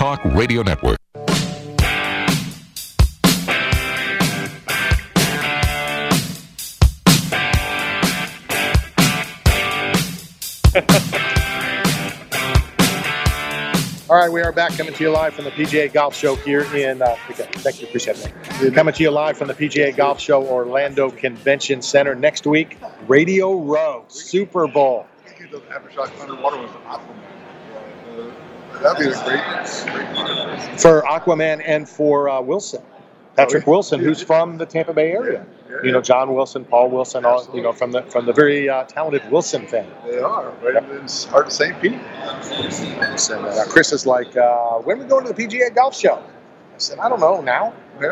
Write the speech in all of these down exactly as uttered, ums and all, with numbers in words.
Talk Radio Network. All right, we are back coming to you live from the P G A Golf Show here in, uh, thank you, appreciate it. Coming to you live from the P G A Golf Show Orlando Convention Center. Next week, Radio Row, Super Bowl. The Aftershock Underwater was Aquaman. Uh, that'd be a great, great for Aquaman and for uh, Wilson. Patrick oh, yeah. Wilson, who's from the Tampa Bay area. Yeah, yeah, you know, John Wilson, Paul Wilson, all, you know, from the from the very uh, talented Wilson family. They are, right yep. in heart of Saint Pete. And, uh, Chris is like, uh, when are we going to the P G A Golf Show? I said, I don't know, now. Yeah,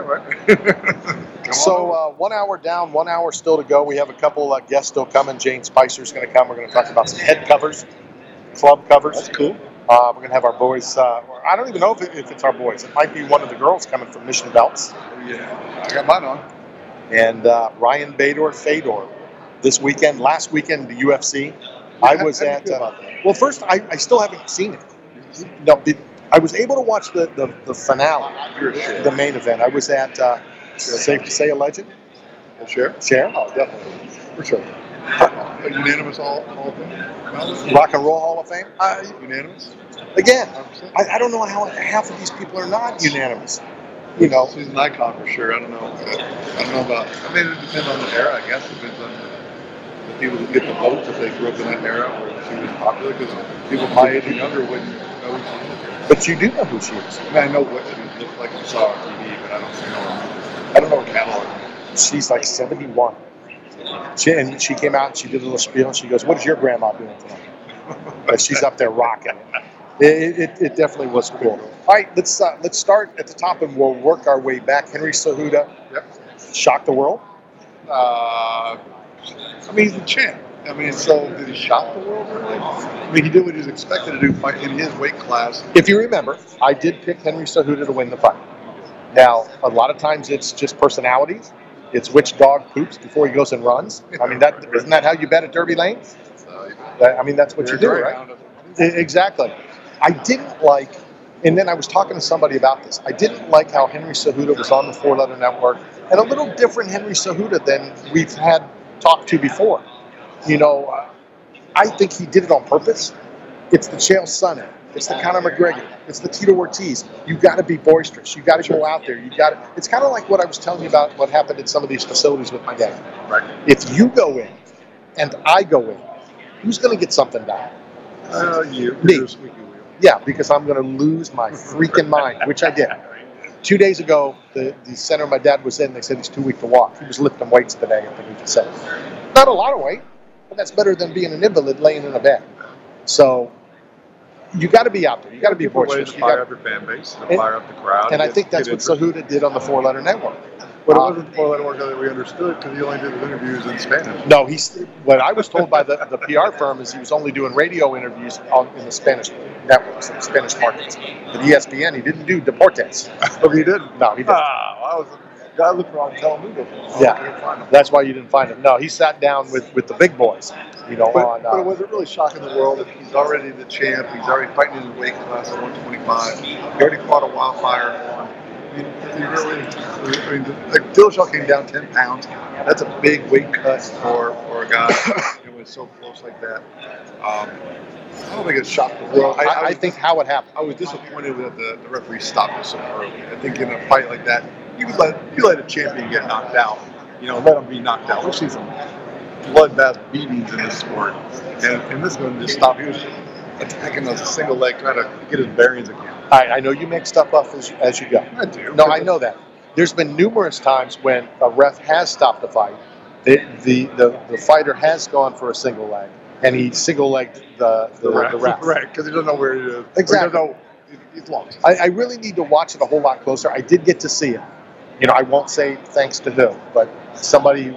right. So uh, one hour down, one hour still to go. We have a couple uh, guests still coming. Jane Spicer's going to come. We're going to talk about some head covers, club covers. That's cool. Uh, we're going to have our boys. Uh, I don't even know if, it, if it's our boys. It might be one of the girls coming from Mission Belts. Yeah, I got mine on. And uh, Ryan Bader Fedor this weekend. Last weekend, the U F C. Yeah, I was how, how at. Uh, well, first, I, I still haven't seen it. No, it, I was able to watch the, the, the finale, the main event. I was at, uh, safe to say, a legend. Sure. Share? Oh, definitely. For sure. Uh, unanimous Hall, Hall of Fame? Rock and Roll Hall of Fame? Uh, unanimous? Again, I, I don't know how half of these people are not unanimous. You know, she's an icon for sure. I don't know. I don't know about. I mean, it depends on the era. I guess it depends on the, the people who get the votes if they grew up in that era or if she was popular. Because people my age and younger wouldn't know who she is. But you do know who she is. I mean, I know what she looked like. I saw her on T V, but I don't know her. I don't know her catalog. She's like seventy-one. She and she came out and she did a little spiel. And she goes, "What is your grandma doing tonight?" But she's up there rocking it. It, it, it definitely was cool. All right, let's uh, let's start at the top and we'll work our way back. Henry Cejudo, yep. shocked the world. Uh, I mean, he's the champ. I mean, so did he shock the world? Really? I mean, he did what he was expected to do in his weight class. If you remember, I did pick Henry Cejudo to win the fight. Now, a lot of times it's just personalities. It's which dog poops before he goes and runs. I mean, that isn't that how you bet at Derby Lane? I mean, that's what you do, right? Exactly. I didn't like, and then I was talking to somebody about this. I didn't like how Henry Cejudo was on the Four Letter Network, and a little different Henry Cejudo than we've had talked to before. You know, uh, I think he did it on purpose. It's the Chael Sonnen. It's the Conor McGregor. It's the Tito Ortiz. You got to be boisterous. You got to go out there. You got to. It's kind of like what I was telling you about what happened in some of these facilities with my dad. Right. If you go in, and I go in, who's going to get something done? Uh, you. Me. Yeah, because I'm going to lose my freaking mind, which I did. Two days ago, the, the center my dad was in, they said he's too weak to walk. He was lifting weights today at the new facility. Not a lot of weight, but that's better than being an invalid laying in a bed. So you got to be out there. You got to be boisterous. To fire up your fan base, to fire up the crowd. And I think that's what Cejudo did on the Four Letter Network. But it wasn't the Four Letter Network that we understood because he only did his interviews in Spanish. No, he's. What I was told by the, the P R firm is he was only doing radio interviews on, in the Spanish networks, in the Spanish markets. But E S P N, he didn't do Deportes. Oh, he didn't? No, he didn't. Ah, well, I was. I looked around telling me that. Yeah, that's why you didn't find him. No, he sat down with, with the big boys. You know, but, on, uh, but it wasn't really shocking the world. He's already the champ. He's already fighting in his weight class at one twenty-five. He already fought a wildfire and won. I mean, he really, I mean, like Dillashaw came down ten pounds. That's a big weight cut for, for a guy who was so close like that. Um, I don't think it shocked the world. I, I, I think how it happened. I was disappointed that the, the referee stopped it so early. I think in a fight like that, you could let you let a champion get knocked out. You know, let him be knocked out. We've seen some bloodbath beatings in this sport, and, and this one just stopped. He was attacking a single leg, trying to get his bearings again. I, I know you make stuff up as, as you go. I do. No, I know that. There's been numerous times when a ref has stopped a fight. The the, the, the fighter has gone for a single leg, and he single-legged the, the, the ref. The ref. Right, because he doesn't know where he is. Exactly. Know, he's lost. I, I really need to watch it a whole lot closer. I did get to see it. You know, I won't say thanks to who, but somebody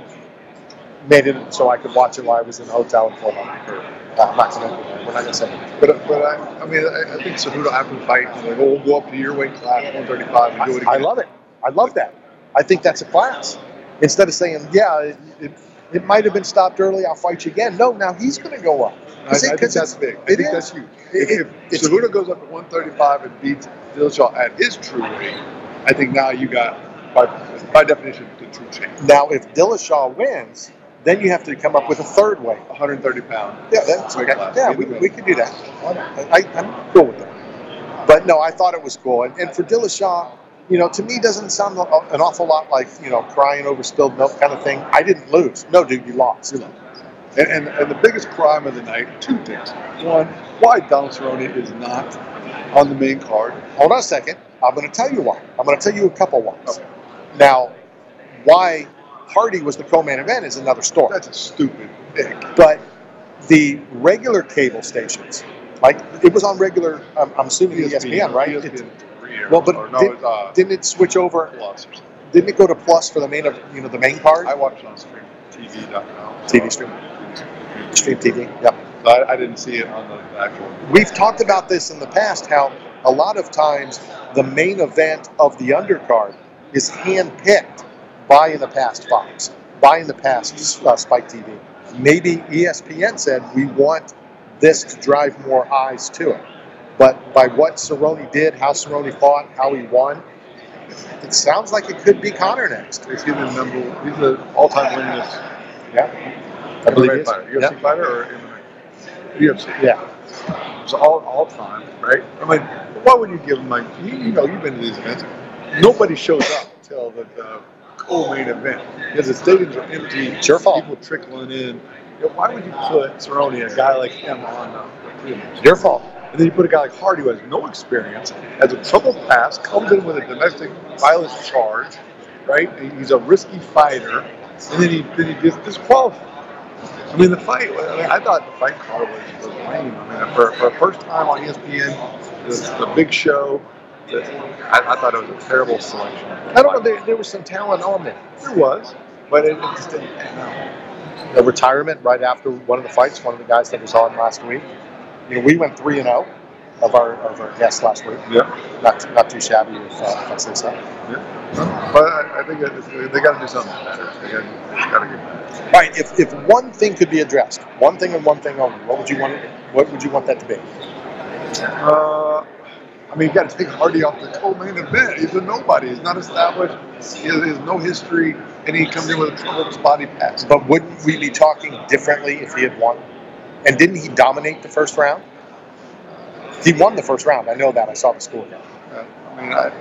made it so I could watch it while I was in the hotel in Fort Lauderdale. Uh, I'm not going to. We're not going to say it. But but I, I mean, I, I think Cejudo after the fight, you know, we'll go up to your weight class, one thirty-five, and do it again. I love it. I love that. I think that's a class. Instead of saying, yeah, it, it, it might have been stopped early, I'll fight you again. No, now he's going to go up. I, I think that's big. I think that's huge. If, if, if Cejudo goes up to one thirty-five and beats Dillashaw at his true weight, I think now you got, by, by definition, the true champ. Now, if Dillashaw wins, then you have to come up with a third weight. one hundred thirty pound. Yeah, that's weight okay. class. Yeah, we, we could do that. I, I'm cool with that. But no, I thought it was cool. And, and for Dillashaw, you know, to me, doesn't sound an awful lot like, you know, crying over spilled milk kind of thing. I didn't lose. No, dude, you lost. And, and, and the biggest crime of the night, two things. One, why Donald Cerrone is not on the main card. Hold on a second. I'm going to tell you why. I'm going to tell you a couple whys. Okay. Now, why Hardy was the co-main event is another story. That's a stupid pick. But the regular cable stations, like it was on regular, I'm, I'm assuming E S P N, right? E S P N It's, three or, well, but or no, did, it's, uh, didn't it switch over? Plus or something. Didn't it go to Plus for the main of you know the main card? I watched it on stream T V dot com. T V stream. Stream T V. Yep. So I, I didn't see it on the actual. We've talked about this in the past. How a lot of times the main event of the undercard is handpicked by in the past Fox, by in the past uh, Spike T V. Maybe E S P N said we want this to drive more eyes to it. But by what Cerrone did, how Cerrone fought, how he won, it sounds like it could be Conor next. Is he the number? He's the all-time winningest. Yeah, I believe M M A he is. fighter, U F C Yeah. fighter or M M A? U F C. Yeah. So all all time, right? I mean, why would you give him like you, you know you've been to these events? Nobody shows up until the, the co-main event because the stadiums are empty. It's your fault. People trickling in. You know, why would you put Cerrone, a guy like him, on the field? Your fault. And then you put a guy like Hardy who has no experience, has a troubled past, comes in with a domestic violence charge, right? And he's a risky fighter, and then he then he gets disqualified. I mean, the fight. I, mean, I thought the fight card was, was lame. I mean, for, for a first time on E S P N, the, the big show. The, I, I thought it was a terrible selection. I don't know. There, there was some talent on there. There was, but it, it just didn't pan out. A retirement right after one of the fights. One of the guys that was on last week. You know, we went three and zero of our of our guests last week. Yeah. Not not too shabby if, uh, if I say so. Yeah. But I, I think it, they got to do something better. They got to get better. All right. If if one thing could be addressed, one thing and one thing only, what would you want? It, what would you want that to be? Uh, I mean, you got to take Hardy off the co-main event. He's a nobody. He's not established. He has, he has no history, and he comes in with a troubled body past. But wouldn't we be talking differently if he had won? And didn't he dominate the first round? He won the first round. I know that. I saw the score. Uh, I mean, I,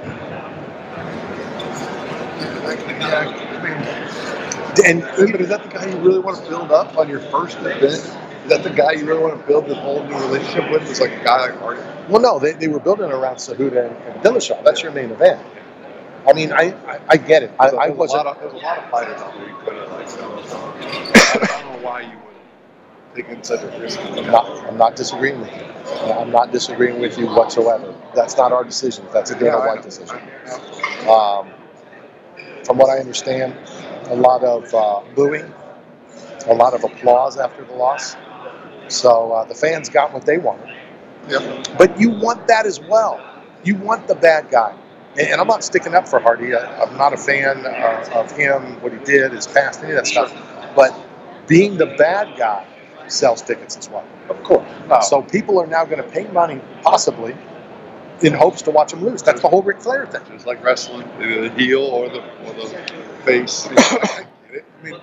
I, yeah, I mean, And but is that the guy you really want to build up on your first event? Is that the guy you really want to build this whole new relationship with? It's like a guy like Hardy. well, no, they, they were building around Cejudo and, and Dillashaw. That's your main event. I mean, I I, I get it. I, There's a- I there's a wasn't. lot of, there's a lot of fighters out there you could have like. I don't know why you would take in such a risk. I'm not, I'm not disagreeing with you. I'm not disagreeing with you whatsoever. That's not our decision. That's a Dana Yeah, I White know. decision. Um, from what I understand, a lot of uh, booing, a lot of applause after the loss. So uh, the fans got what they wanted. Yeah. But you want that as well. You want the bad guy. And, and I'm not sticking up for Hardy. I, I'm not a fan uh, of him, what he did, his past, any of that stuff. But being the bad guy sells tickets as well. Of course. So people are now going to pay money, possibly, in hopes to watch him lose. That's the whole Ric Flair thing. Just like wrestling, either the heel or the or the face. You know, I get it. I mean,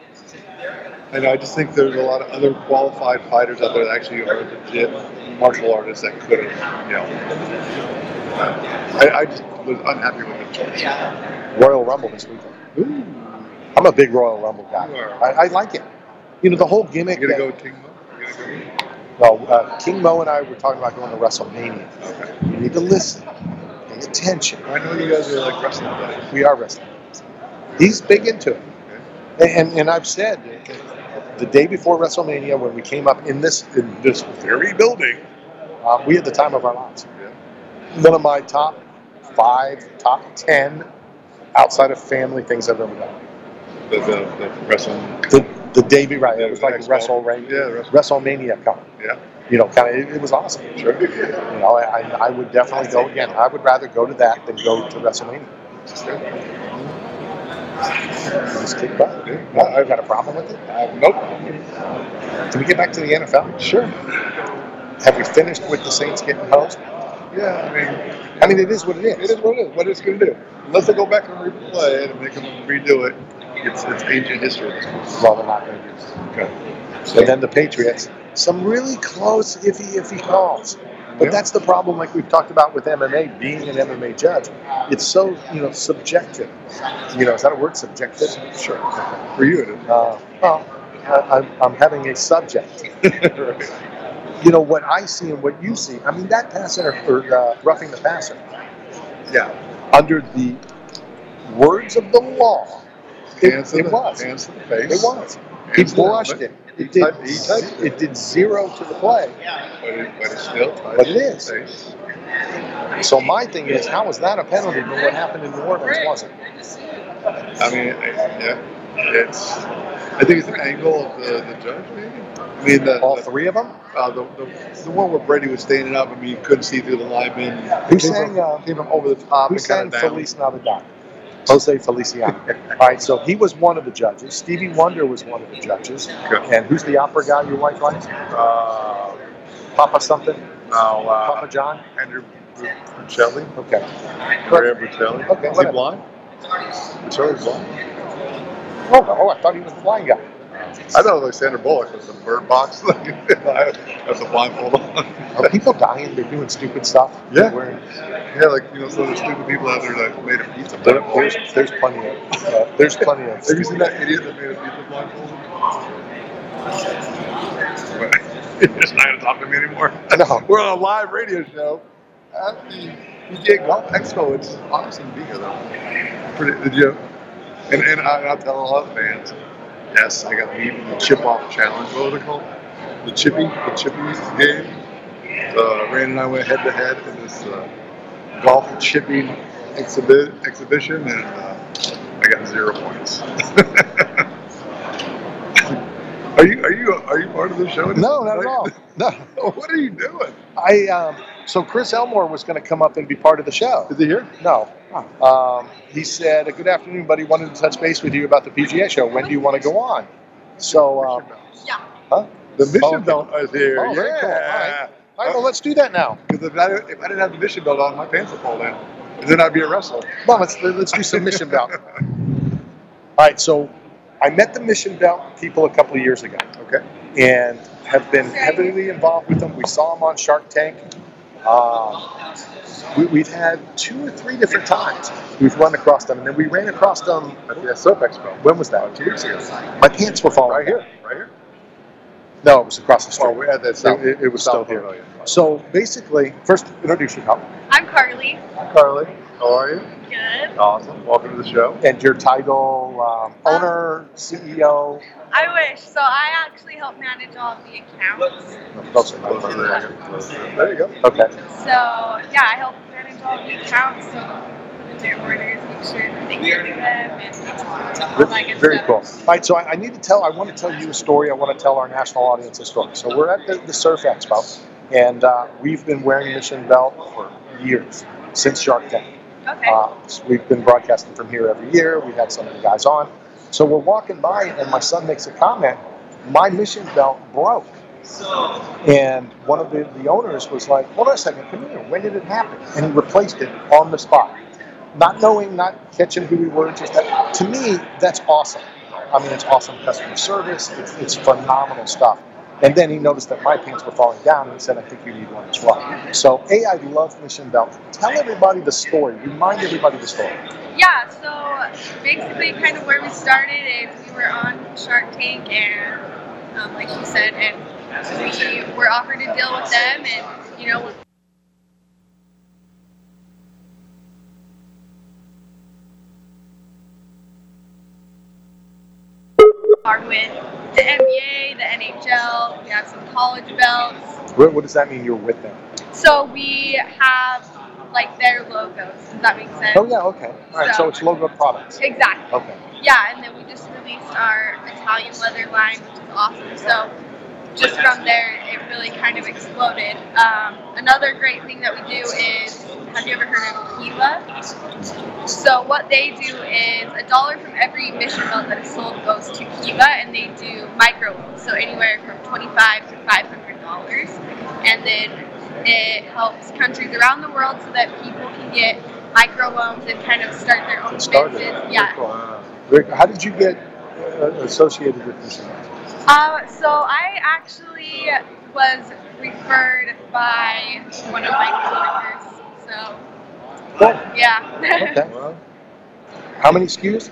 and I just think there's a lot of other qualified fighters out there that actually are legit martial artists that could have, you know. uh, I, I just was unhappy with the choice. Royal Rumble this weekend. Ooh, I'm a big Royal Rumble guy. You are. I, I like it. You know, the whole gimmick. you gonna that- go King Mo? You gonna go? Well, uh, King Mo and I were talking about going to WrestleMania. Okay. You need to listen, pay attention. I know you guys are like wrestling buddies. We are wrestling. He's big into it. And, and I've said, the day before WrestleMania, when we came up in this in this very building, um, we had the time of our lives. Yeah. One of my top five, top ten, outside of family things I've ever done. The, the, the wrestling. The, the day be right, Yeah, it was like Expo. WrestleMania, Yeah, Wrestle- WrestleMania coming. Yeah. You know, kind of, it, it was awesome. Sure. You know, I, I would definitely go again. I would rather go to that than go to WrestleMania. Just kick butt. Well, I've got a problem with it. Uh, nope. Can we get back to the N F L? Sure. Have we finished with the Saints getting hosed? Yeah, I mean, I mean, it is what it it is. is what it is. What it's going to do. Unless they go back and replay it and make them redo it, it's it's ancient history. Well, they're not going to do this. Okay. And then the Patriots, some really close, iffy, iffy calls. But Yeah. that's the problem, like we've talked about with M M A, being an M M A judge. It's so, you know, subjective. You know, is that a word, subjective? Sure. For you, it is. Uh, well, I, I'm, I'm having a subject. Right. You know, what I see and what you see, I mean, that pass inter- or uh, roughing the passer, Yeah. under the words of the law, it, Hands to it the, was. Hands to the face. It was. He Hands to the brushed helmet. it. He It did, touched- he touched it. it did zero to the play. But, it, but it's still touched But it is. the face. So my thing is, how was that a penalty when what happened in New Orleans wasn't? I mean, I, yeah, it's. I think it's an angle of the, the judge, maybe. I mean, the, All the, three of them? uh, the, the the one where Brady was standing up. I mean, you couldn't see through the lineman. Who Came sang, from, uh, came from over the top Who and sang kind of down. Feliz Navidad? Jose Feliciano. All right, so he was one of the judges. Stevie Wonder was one of the judges. Okay. And who's the opera guy your wife likes? Uh, Papa something? now, uh, Papa John? Andrew Bocelli. Okay. Maria Bocelli. Okay, Is he whatever. blind? Bocelli's blind. Oh, no, oh, I thought he was the blind guy. I thought it was like Sandra Bullock with the bird box. That's a blindfold on. Are people dying? They're doing stupid stuff? Yeah. They're wearing- Yeah, like, you know, some of the stupid people out there that made a pizza there- blindfold. there's, there's plenty of, uh, there's plenty of. Have you seen that idiot that made a pizza blindfold? You're just not going to talk to me anymore. No. We're on a live radio show at the P G A Golf Expo. It's awesome to be here, though. Pretty, did you? And, and I, I'll tell all the fans, yes, I got beat in the chip off challenge. What was it called? The chippy, the chippy game. Uh, Rand and I went head to head in this uh, golf chipping exhibi- exhibition, and uh, I got zero points. Are you are you are you part of the show? No, not at all. No. What are you doing? I um, so Chris Elmore was going to come up and be part of the show. Is he here? No. Um, he said, "Good afternoon, buddy. Wanted to touch base with you about the P G A show. When do you want to go on?" So, um, Yeah. huh? The mission Oh, okay. belt is here. Oh, very cool. All Yeah. right. All right, well, let's do that now. Because if, I- if I didn't have the mission belt on, my pants would fall down, and then I'd be a wrestler. Come on, let's let's do some mission belt. All right, so I met the mission belt people a couple of years ago. Okay. And have been heavily involved with them. We saw them on Shark Tank. Uh, we, we've had two or three different times we've run across them, and then we ran across them At the Soap Expo. When was that? Two weeks ago. My pants were falling Right here. down. Right here. No, it was across the street. Oh, we're at that It, South. it, it was South still here. Pavilion. So basically, first introduce yourself I'm Carly. Carly, how are you? Good. Awesome. Welcome to the show. and your title: um, owner, C E O. I wish. So I actually help manage all of the accounts. Closer, closer. There you go. Okay. So yeah, I help manage all of the accounts. So put in their orders, make sure that they get to them, and all that good Very stuff. cool. All right, so I, I need to tell, I want to tell you a story. I want to tell our national audience a story. So we're at the, the Surf Expo, and uh, we've been wearing Mission Belt for years, since Shark Tank. Okay. Uh, so we've been broadcasting from here every year. We've had some of the guys on. So we're walking by, and my son makes a comment, my Mission Belt broke. And one of the, the owners was like, hold on a second, come here, when did it happen? And he replaced it on the spot. Not knowing, not catching who we were, just that. To me, that's awesome. I mean, it's awesome customer service. It's, it's phenomenal stuff. And then he noticed that my pants were falling down, and he said, I think you need one as well. So, A, I love Mission Belt. Tell everybody the story. Remind everybody the story. Yeah, so basically kind of where we started is we were on Shark Tank and um, like you said, and we were offered a deal with them and, you know, are with the N B A, the N H L, we have some college belts. What, what does that mean you're with them? So we have like their logos. Does that make sense? Oh, yeah, okay. All right, so, So- it's logo products. Exactly. Okay. Yeah, and then we just released our Italian leather line, which is awesome. So just from there, it really kind of exploded. Um, another great thing that we do is, have you ever heard of Kiva? So what they do is a dollar from every Mission Belt that is sold goes to Kiva, and they do micro loans, so anywhere from twenty-five to five hundred dollars. And then It helps countries around the world so that people can get micro loans and kind of start their own Started. business. Yeah. Wow. Rick, how did you get uh, associated with Mission Belts? Um, so I actually was referred by one of my coworkers. So Cool. yeah. Okay. Well, How many S K Us?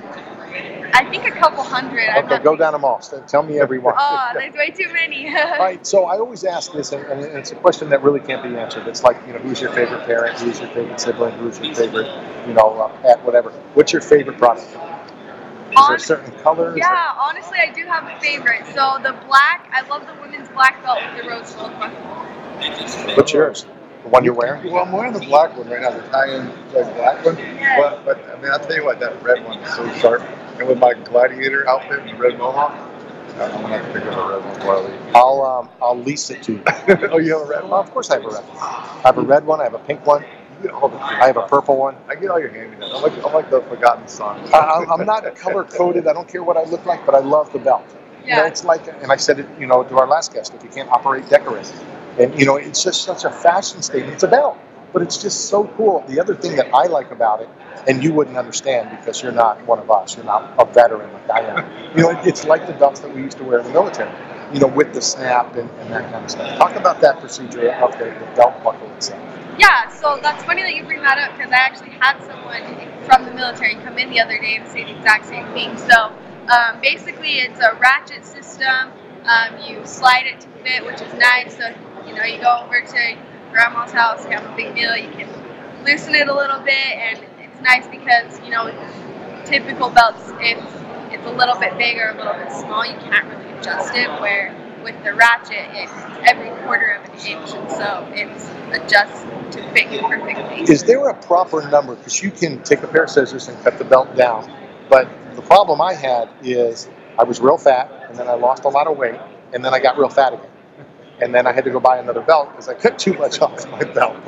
I think a couple hundred. I'm Okay, not go thinking- down them all. So tell me every one. Oh, there's way too many. All right, so I always ask this, and, and it's a question that really can't be answered. It's like, you know, who's your favorite parent? Who's your favorite sibling? Who's your favorite, you know, uh, pet, whatever. What's your favorite product? Is there a Hon- certain color? Is Yeah, honestly, I do have a favorite. So the black, I love the women's black belt with the rose gold buckle. there- What's yours? The one you're wearing? well, I'm wearing the black one right now, the Italian like, black one. Yes. But, but I mean, I'll tell you what, that red one is so sharp. And with my gladiator outfit and the red mohawk, I'm gonna have to pick up a red one while I leave. I'll um, I'll lease it to you. Oh, you have a red Well, one? of course I have a red one. I have a red one. I have a pink one. You get all the- I have a purple one. I get all your hand-me-downs. I'm like, I'm like the forgotten son. I, I'm I'm not color coded. I don't care what I look like, but I love the belt. You know, Yeah. it's like, and I said it, you know, to our last guest, if you can't operate, decorate. And, you know, it's just such a fashion statement. It's a belt, but it's just so cool. The other thing that I like about it, and you wouldn't understand because you're not one of us, you're not a veteran like I am. You know, it, it's like the belts that we used to wear in the military, you know, with the snap and, and that kind of stuff. Talk about that procedure of the, the belt buckle itself. Yeah, so that's funny that you bring that up because I actually had someone from the military come in the other day and say the exact same thing. So um, basically, it's a ratchet system. Um, you slide it to fit, which is nice. So you know, you go over to grandma's house, you have a big meal, you can loosen it a little bit, and it's nice because you know, typical belts, if it's a little bit big or a little bit small, you can't really adjust it. Where with the ratchet, it's every quarter of an inch, and so it's adjusts to fit you perfectly. Is there a proper number? Because you can take a pair of scissors and cut the belt down. But the problem I had is I was real fat, and then I lost a lot of weight, and then I got real fat again. And then I had to go buy another belt because I cut too much off my belt.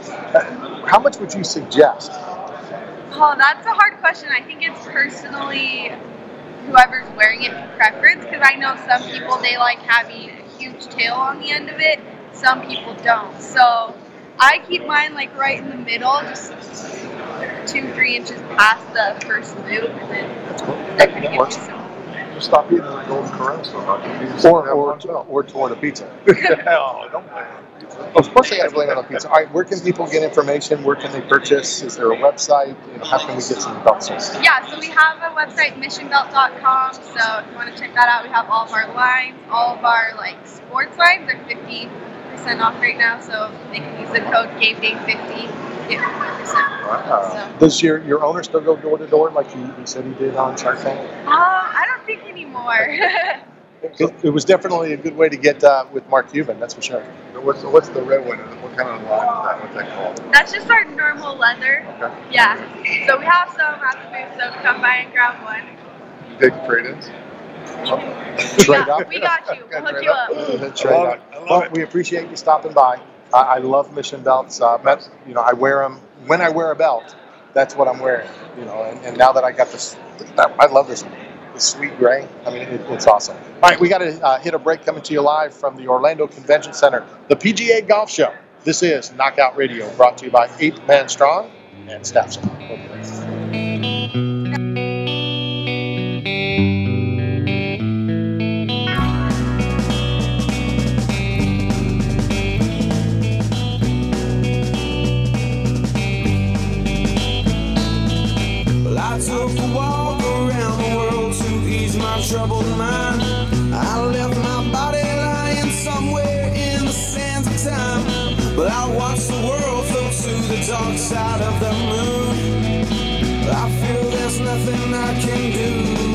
How much would you suggest? Oh, that's a hard question. I think it's personally whoever's wearing it preference because I know some people, they like having a huge tail on the end of it. Some people don't. So I keep mine like right in the middle, just two, three inches past the first loop, and then that kind of gives you some. Just stop eating the Golden Corral so much. You just Or, have or, one belt. or toward a pizza. Oh, don't blame me. Of course I got to blame it on pizza. All right, where can people get information? Where can they purchase? Is there a website? You know, how can we get some belts? Yeah, so we have a website, mission belt dot com. So if you want to check that out, we have all of our lines. All of our like sports lines are fifty percent off right now. So they can use the code game day fifty, get fifty percent. Wow. So, Does your, your owner still go door to door like he, he said he did on Shark Tank? um, I don't think anymore. It, it was definitely a good way to get uh, with Mark Cuban, that's for sure. So what's, what's the red one? What kind of line is that? What's that called? That's just our normal leather. Okay. Yeah. So we have some at the booth, so come by and grab one. You take trade-ins? We Trade got, up? we got you. We'll hook Trade you up. up. Trade I love up. it. I love Well, it. we appreciate you stopping by. Uh, I love Mission belts. Uh, met, you know, I wear them when I wear a belt. That's what I'm wearing. You know, and, and now that I got this, I love this one. The sweet gray. I mean, it, it's awesome. All right, we got to uh, hit a break. Coming to you live from the Orlando Convention Center, the P G A Golf Show. This is Knockout Radio, brought to you by Eight Man Strong and Staff Support. Well, I took a walk around the world to ease my troubled mind. I left my body lying somewhere in the sands of time. But I watched the world float to the dark side of the moon. I feel there's nothing I can do.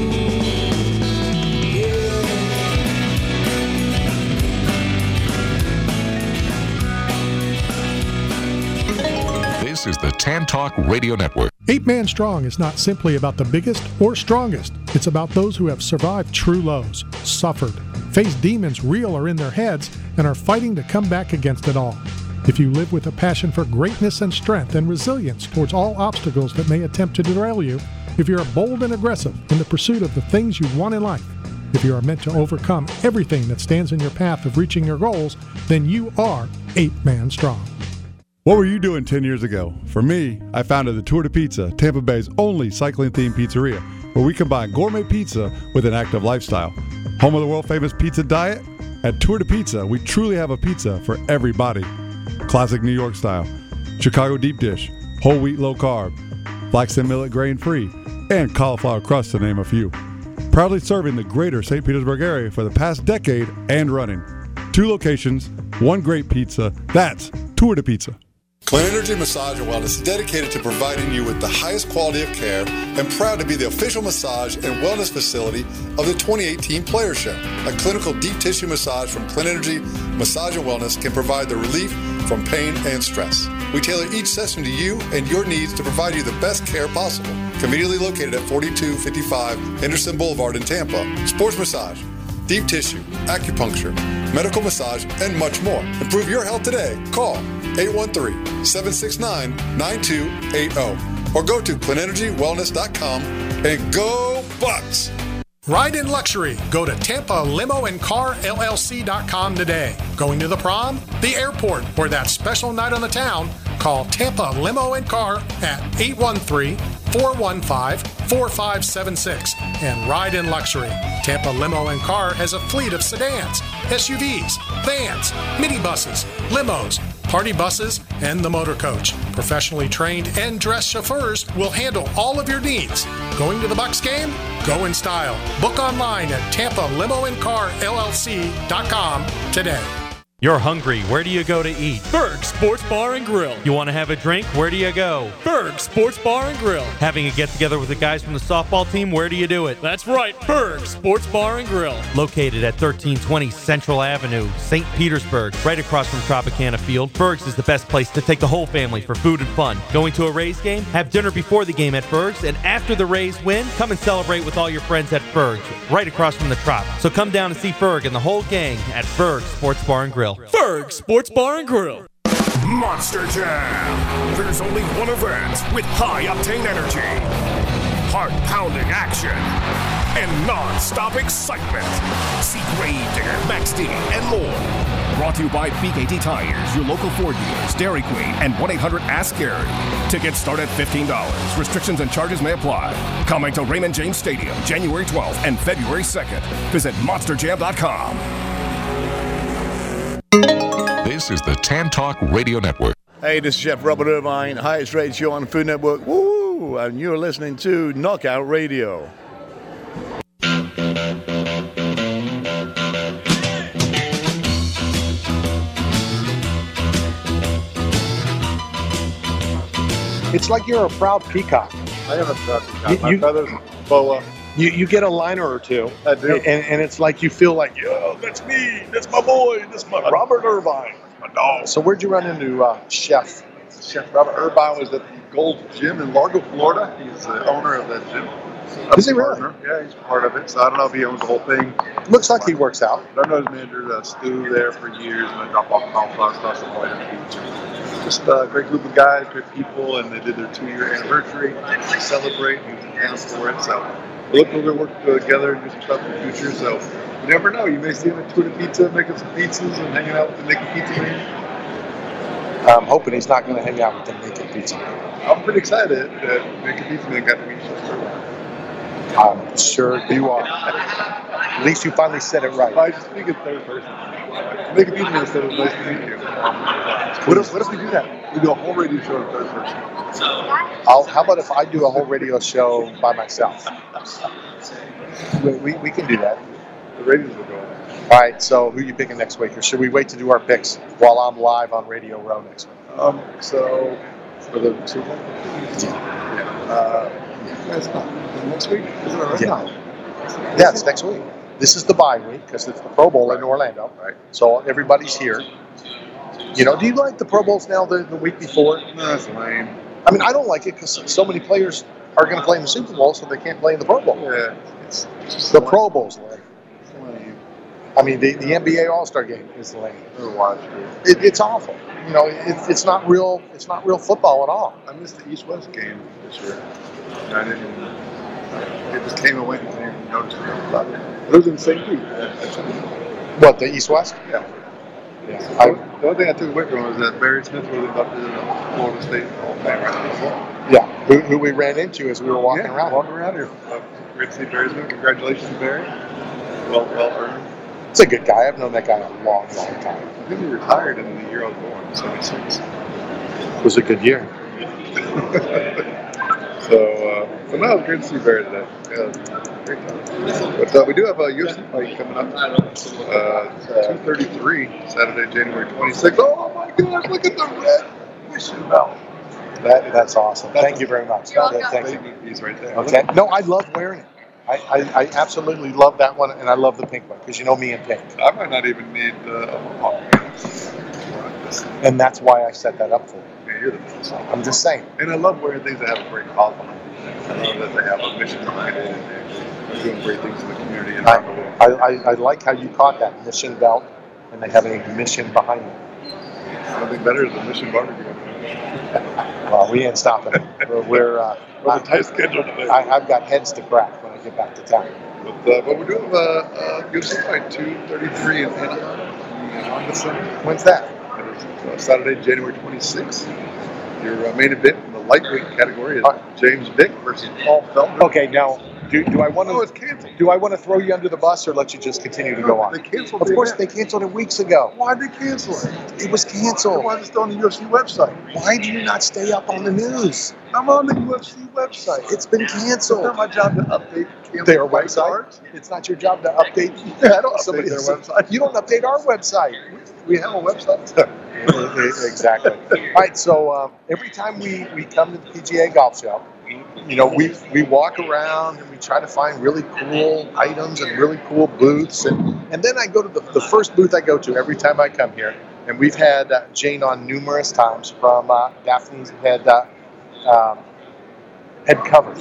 This is the Tan Talk Radio Network. Eight Man Strong is not simply about the biggest or strongest. It's about those who have survived true lows, suffered, faced demons real or in their heads, and are fighting to come back against it all. If you live with a passion for greatness and strength and resilience towards all obstacles that may attempt to derail you, if you're bold and aggressive in the pursuit of the things you want in life, if you are meant to overcome everything that stands in your path of reaching your goals, then you are eight man strong. What were you doing ten years ago? For me, I founded the Tour de Pizza, Tampa Bay's only cycling-themed pizzeria, where we combine gourmet pizza with an active lifestyle. Home of the world-famous pizza diet? At Tour de Pizza, we truly have a pizza for everybody. Classic New York style, Chicago deep dish, whole wheat low carb, flax and millet grain free, and cauliflower crust to name a few. Proudly serving the greater Saint Petersburg area for the past decade and running. Two locations, one great pizza. That's Tour de Pizza. Clean Energy Massage and Wellness is dedicated to providing you with the highest quality of care and proud to be the official massage and wellness facility of the twenty eighteen Players Show. A clinical deep tissue massage from Clean Energy Massage and Wellness can provide the relief from pain and stress. We tailor each session to you and your needs to provide you the best care possible. Conveniently located at forty-two fifty-five Henderson Boulevard in Tampa. Sports massage, deep tissue, acupuncture, medical massage, and much more. Improve your health today. Call eight one three, seven six nine, nine two eight zero or go to clean energy wellness dot com and go Bucks! Ride in luxury. Go to Tampa Limo and Car L L C dot com today. Going to the prom, the airport, or that special night on the town? Call Tampa Limo and Car at eight one three, four one five, four five seven six and ride in luxury. Tampa Limo and Car has a fleet of sedans, S U Vs, vans, minibuses, limos, party buses, and the motor coach. Professionally trained and dressed chauffeurs will handle all of your needs. Going to the Bucks game? Go in style. Book online at Tampa Limo and Car L L C dot com today. You're hungry. Where do you go to eat? Berg Sports Bar and Grill. You want to have a drink? Where do you go? Berg Sports Bar and Grill. Having a get-together with the guys from the softball team? Where do you do it? That's right, Berg Sports Bar and Grill. Located at thirteen twenty Central Avenue, Saint Petersburg, right across from Tropicana Field. Berg's is the best place to take the whole family for food and fun. Going to a Rays game? Have dinner before the game at Berg's, and after the Rays win, come and celebrate with all your friends at Berg's, right across from the Trop. So come down and see Berg and the whole gang at Berg's Sports Bar and Grill. Berg Sports Bar and Grill. Monster Jam. There's only one event with high-octane energy, heart-pounding action, and non-stop excitement. See Gravedigger, Max D, and more. Brought to you by B K T Tires, your local Ford dealers, Dairy Queen, and one eight hundred ask Gary. Tickets start at fifteen dollars. Restrictions and charges may apply. Coming to Raymond James Stadium, January twelfth and February second. Visit monster jam dot com. This is the Tan Talk Radio Network. Hey, this is Chef Robert Irvine, highest rated show on the Food Network. Woo! And you're listening to Knockout Radio. It's like you're a proud peacock. I am a proud peacock. You, My you, feathers, boa. You, you get a liner or two. I do. And, and it's like you feel like, yo, that's me. That's my boy. That's my Robert Irvine. My dog. So where'd you run into uh, Chef? Chef Robert Irvine was at the Gold Gym in Largo, Florida. He's the owner of that gym. Is he really? Yeah, he's part of it. So I don't know if he owns the whole thing. Looks like he works out. But I know his manager, uh, Stu, there for years, and I drop off cauliflower stuff and white on the beach. Just a great group of guys, great people, and they did their two-year anniversary to celebrate. He was in town for it, so we're looking to work together and do some stuff in the future. So you never know. You may see him at Tour de Pizza making some pizzas and hanging out with the Naked Pizza Man. I'm hoping he's not going to hang out with the Naked Pizza Man. I'm pretty excited that Naked Pizza Man got to meet you. I'm sure you are. At least you finally said it right. I just speak in third person. Naked Pizza Man said it was nice to meet you. What if, what if we do that? We do a whole radio show in third person. I'll, how about if I do a whole radio show by myself? We, we, we can do that. The radios will go on. All right, so who are you picking next week? Or should we wait to do our picks while I'm live on Radio Row next week? Um, so, for the Super Bowl? Yeah. Uh, that's not. Next week? Isn't it right? Yeah. No. Yeah, it's next week. This is the bye week because it's the Pro Bowl in Orlando. Right. So everybody's here. You know, do you like the Pro Bowls now the, the week before? No, that's lame. I mean, I don't like it because so many players are going to play in the Super Bowl, so they can't play in the Pro Bowl. Yeah. It's, it's just the lame. Pro Bowl's lame. It's lame. I mean, the, the N B A All-Star Game is lame. Never watched it. It, it's awful. You know, it, it's not real. It's not real football at all. I missed the East-West game this year. And I didn't even. It just came and went and didn't even notice it. It was in Saint Pete. What, the East-West? Yeah. Yeah. I, The one thing I took away from it was that Barry Smith was inducted in the Florida State Hall of Fame right now. Yeah, who, who we ran into as we were walking yeah, around. walking around here. Uh, great to see Barry Smith. Congratulations, Barry. Well, well earned. It's a good guy. I've known that guy a long, long time. I think he retired in the year I was born, seventy-six. It was a good year. so, uh, so now it's great to see Barry today. Yeah, great time. But uh, we do have a U F C fight coming up. Uh, two thirty-three, Saturday, January twenty-sixth. Oh my gosh, look at the red mission belt. That, that's awesome. Thank you very much. You're welcome. Thank you. He's right there. Okay. No, I love wearing it. I, I, I absolutely love that one, and I love the pink one, because you know me and pink. I might not even need the uh, And that's why I set that up for you. yeah, you're the best. I'm just saying. And I love wearing things that have a great cause behind it. I love that they have a mission behind it, and they're doing great things in the community. And I, I, I, I like how you caught that mission belt, and they have a mission behind it. Nothing better than mission barbecue. Well, we ain't stopping. We're, we're uh, Well, the tight schedule today. I, I've got heads to crack when I get back to town. But, uh, but we're doing a uh, U F C fight two thirty-three in Anaheim, in the Honda Center. When's that? It is uh, Saturday, January twenty-sixth. Your uh, main event in the lightweight category is James Vick versus Paul Felder. Okay, now, do, do I want to? Oh, it's canceled. Do I want to throw you under the bus, or let you just continue to go on? They canceled. Of the course, event. they canceled it weeks ago. Why did they cancel it? It was canceled. Why is it still on the U F C website? Why do you not stay up on the news? I'm on the U F C website. It's been It's canceled. not my job to update Their fight website. cards. It's not your job to update. Yeah, I don't update somebody their else's- website. You don't update our website. We have a website. Exactly. All right. So um, every time we, we come to the P G A Golf Show, you know, we we walk around and we try to find really cool items and really cool booths, and and then I go to the the first booth I go to every time I come here, and we've had uh, Jane on numerous times from uh, Daphne's head uh, um, head covers.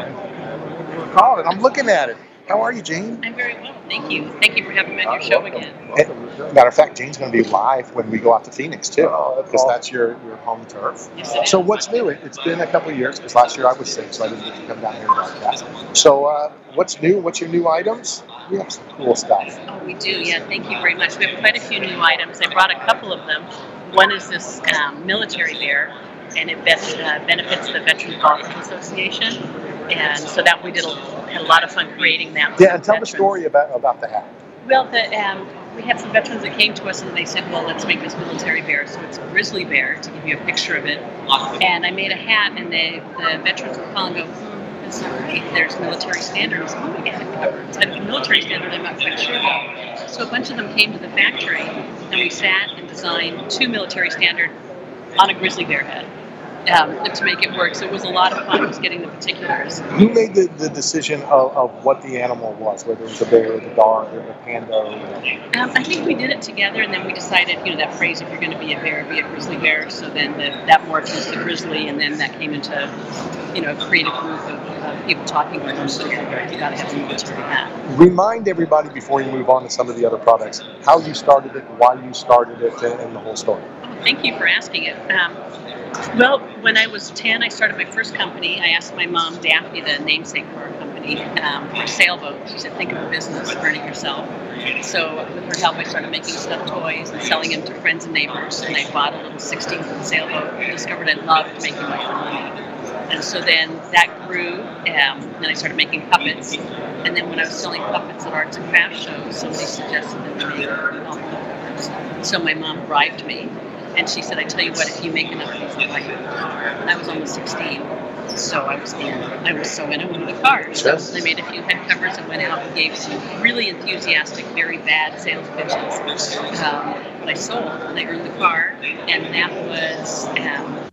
Call it. I'm looking at it. How are you, Jane? I'm very well, thank you. Thank you for having me on your show again. And, matter of fact, Jane's going to be live when we go out to Phoenix too, because that's your, your home turf. Yes, it So is. what's new? It, it's been a couple of years, because last year I was sick, so I didn't get to come down here and broadcast. So uh, what's new? What's your new items? We have some cool stuff. Oh, we do, yeah, thank you very much. We have quite a few new items. I brought a couple of them. One is this um, military bear, and it vet, uh, benefits the Veteran Golfing Association. And so that we did a, had a lot of fun creating that. Yeah, and tell the veterans. story about about the hat. Well, the, um, we had some veterans that came to us and they said, well, let's make this military bear. So it's a grizzly bear, to give you a picture of it. And I made a hat, and they, the veterans would call and go, hmm, that's not right. There's military standards. Oh, we got it covered. Instead of military standard, I'm not quite sure about. So a bunch of them came to the factory, and we sat and designed two military standard on a grizzly bear head. Um, to make it work. So it was a lot of fun just getting the particulars. Who made the, the decision of, of what the animal was, whether it was the bear, the dog, or the panda? Or the... Um, I think we did it together, and then we decided, you know, that phrase, if you're going to be a bear, be a grizzly bear. So then the, that morphed into the grizzly, and then that came into, you know, a creative group of uh, people talking about them. So yeah, you got to have a military hat. Remind everybody, before you move on to some of the other products, how you started it, why you started it, and, and the whole story. Oh, thank you for asking it. Um, Well, when I was ten, I started my first company. I asked my mom, Daphne, the namesake for our company, um, for a sailboat. She said, think of a business, run it yourself. So with her help, I started making stuffed toys and selling them to friends and neighbors. And I bought a little sixteen-foot sailboat and discovered I loved making my own money. And so then that grew, um, and I started making puppets. And then when I was selling puppets at arts and crafts shows, somebody suggested that we make elf puppets. So my mom bribed me. And she said, I tell you what, if you make enough of these, I'll buy you a car. And I was almost sixteen, so I was in. I was so in it with a car. So Yes. I made a few head covers and went out and gave some really enthusiastic, very bad sales pitches. Um, but I sold, and I earned the car, and that was... Um,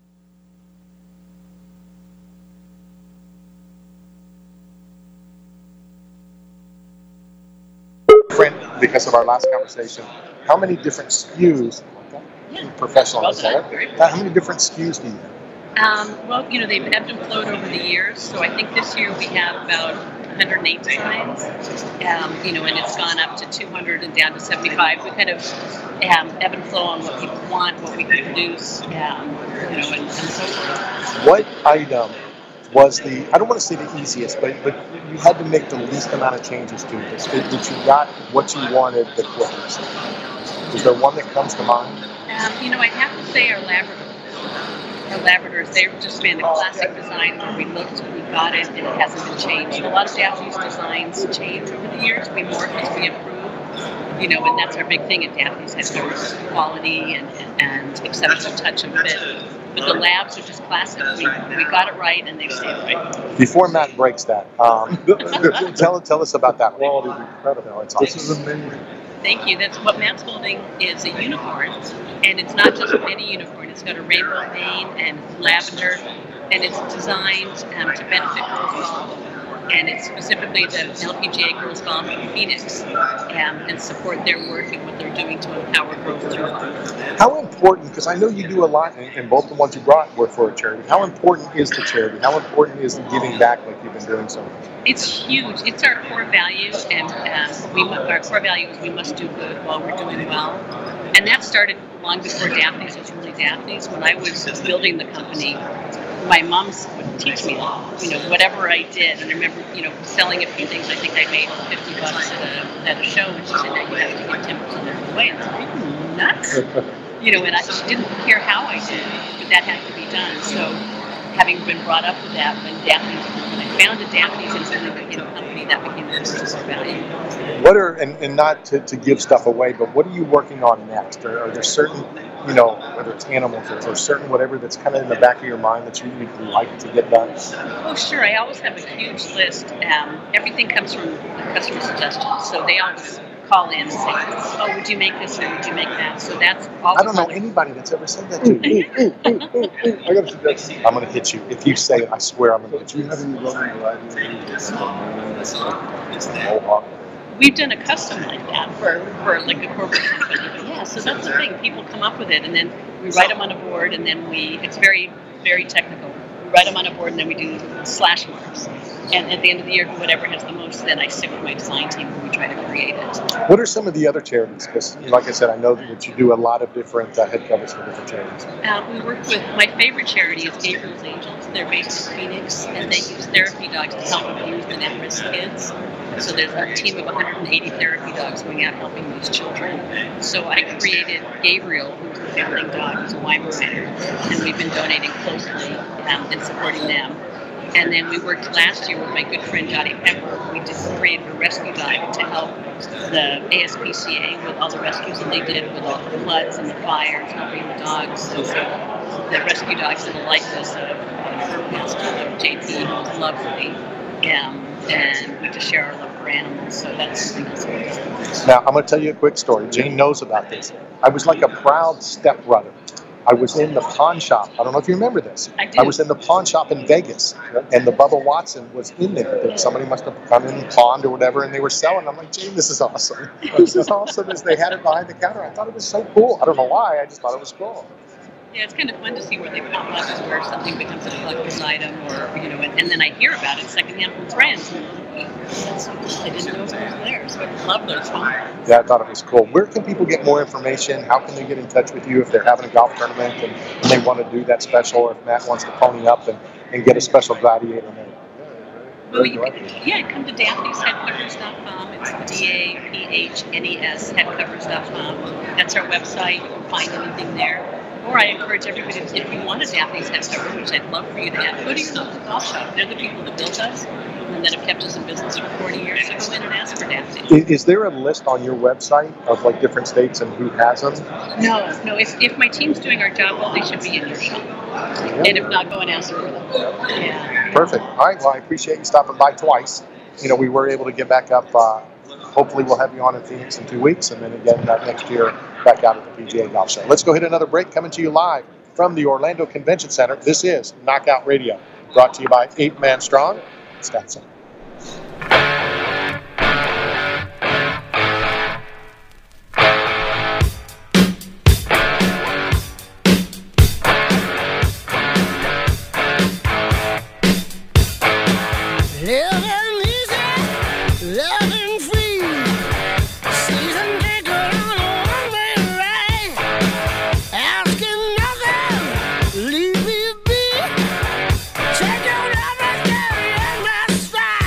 Friend, because of our last conversation, how many different S K Us, Yeah. professional, Well is that done. it? How many different S K Us do you have? Um, well, you know, they've ebbed and flowed over the years, so I think this year we have about one hundred eight designs, um, you know, and it's gone up to two hundred and down to seventy-five. We kind of um, ebb and flow on what people want, what we can produce, um, you know, and, and so forth. What item was the, I don't want to say the easiest, but, but you had to make the least amount of changes to this, that that you got what you wanted the quickest? Is there one that comes to mind? Um, you know, I'd have to say our Labrador. Our Labradors, they've just been a classic design where we looked, we got it, and it hasn't been changed. A lot of Daphne's designs change over the years. We morph as we improve, you know, and that's our big thing at Daphne's headquarters, quality and, and exceptional touch and fit. But the labs are just classic. We, we got it right, and they've stayed right. Before Matt breaks that, um, tell tell us about that. Quality is incredible. It's awesome. This is amazing. Thank you. That's what Matt's holding is a unicorn, and it's not just any unicorn. It's got a rainbow mane and lavender, and it's designed um, to benefit girls golf, and it's specifically the L P G A Girls Golf in Phoenix, um, and support their work and what they're doing to empower girls through golf. How important, because I know you do a lot, and, and both the ones you brought were for a charity, how important is the charity? How important is the giving back like you've been doing so much? It's huge. It's our core value, and um, we our core value is we must do good while we're doing well. And that started long before Daphne's was really Daphne's. When I was building the company, my mom would teach me that. You know, whatever I did, and I remember, you know, selling a few things. I think I made fifty bucks at a, at a show, and she said, "Now you have to give ten percent of it away." And I was like, "Are you nuts?" You know, and I, she didn't care how I did it, but that had to be done. So, having been brought up with that, when Daphne's, when I founded Daphne's and really became a company, that became the business value. What are, and, and not to, to give stuff away, but what are you working on next? Or are there certain, you know, whether it's animals or, or certain whatever that's kind of in the back of your mind that you would like to get done? Oh, sure. I always have a huge list. Um, everything comes from the customer suggestions. So they always call in and say, "Oh, would you make this or would you make that?" So that's always. I don't know anybody that's ever said that to me. I got a suggestion. I'm going to hit you. If you say it, I swear I'm going to hit you. Do you have any running varieties? We've done a custom like that for, for like a corporate company. But yeah, so that's the thing. People come up with it, and then we write them on a board, and then we. It's very, very technical. We write them on a board, and then we do slash marks. And at the end of the year, whoever has the most, then I sit with my design team and we try to create it. What are some of the other charities? Because, like I said, I know that you do a lot of different uh, head covers for different charities. Uh, we work with, my favorite charity is Gabriel's Angels. They're based in Phoenix, and they use therapy dogs to help abused and at-risk kids. So there's a team of one hundred eighty therapy dogs going out helping these children. So I created Gabriel, who's a family dog, who's a Weimaraner, and we've been donating closely um, and supporting them. And then we worked last year with my good friend Johnny Pepper. We just created a rescue dive to help the A S P C A with all the rescues that they did with all the floods and the fires, helping the dogs. And so the rescue dogs are the likeness of her master, J P, who's lovely. Um, and we just share our love for animals. So that's something else we're doing. Now, I'm going to tell you a quick story. Jane knows about this. I was like a proud stepbrother. I was in the pawn shop. I don't know if you remember this. I do. I was in the pawn shop in Vegas, and the Bubba Watson was in there. Somebody must have come in and pawned or whatever, and they were selling. I'm like, Jane, this is awesome. This is awesome. As they had it behind the counter, I thought it was so cool. I don't know why. I just thought it was cool. Yeah, it's kind of fun to see where they pop up and where something becomes a collector's item, or you know, and, and then I hear about it secondhand from friends. And that's, I didn't know it was there, so I love those things. Yeah, I thought it was cool. Where can people get more information? How can they get in touch with you if they're having a golf tournament and, and they want to do that special, or if Matt wants to pony up and, and get a special gladiator made? Well, you can, yeah, come to Daphnes Headcovers dot com. It's D A P H N E S Headcovers dot com. That's our website. You can find anything there. Or I encourage everybody, if you want a Daphnes head cover, which I'd love for you to have, go to your local golf shop. They're the people that built us and that have kept us in business for forty years. So go in and ask for Daphnes. Is, is there a list on your website of like different states and who has them? No, no. If, if my team's doing our job well, they should be in your shop. And if not, go and ask for them. Yeah. Perfect. All right. Well, I appreciate you stopping by twice. You know, we were able to get back up. Uh, hopefully, we'll have you on in Phoenix in two weeks, and then again uh, next year back out at the P G A Golf Show. Let's go hit another break. Coming to you live from the Orlando Convention Center. This is Knockout Radio, brought to you by Eight Man Strong, Wisconsin. Check your love and carry on my stride.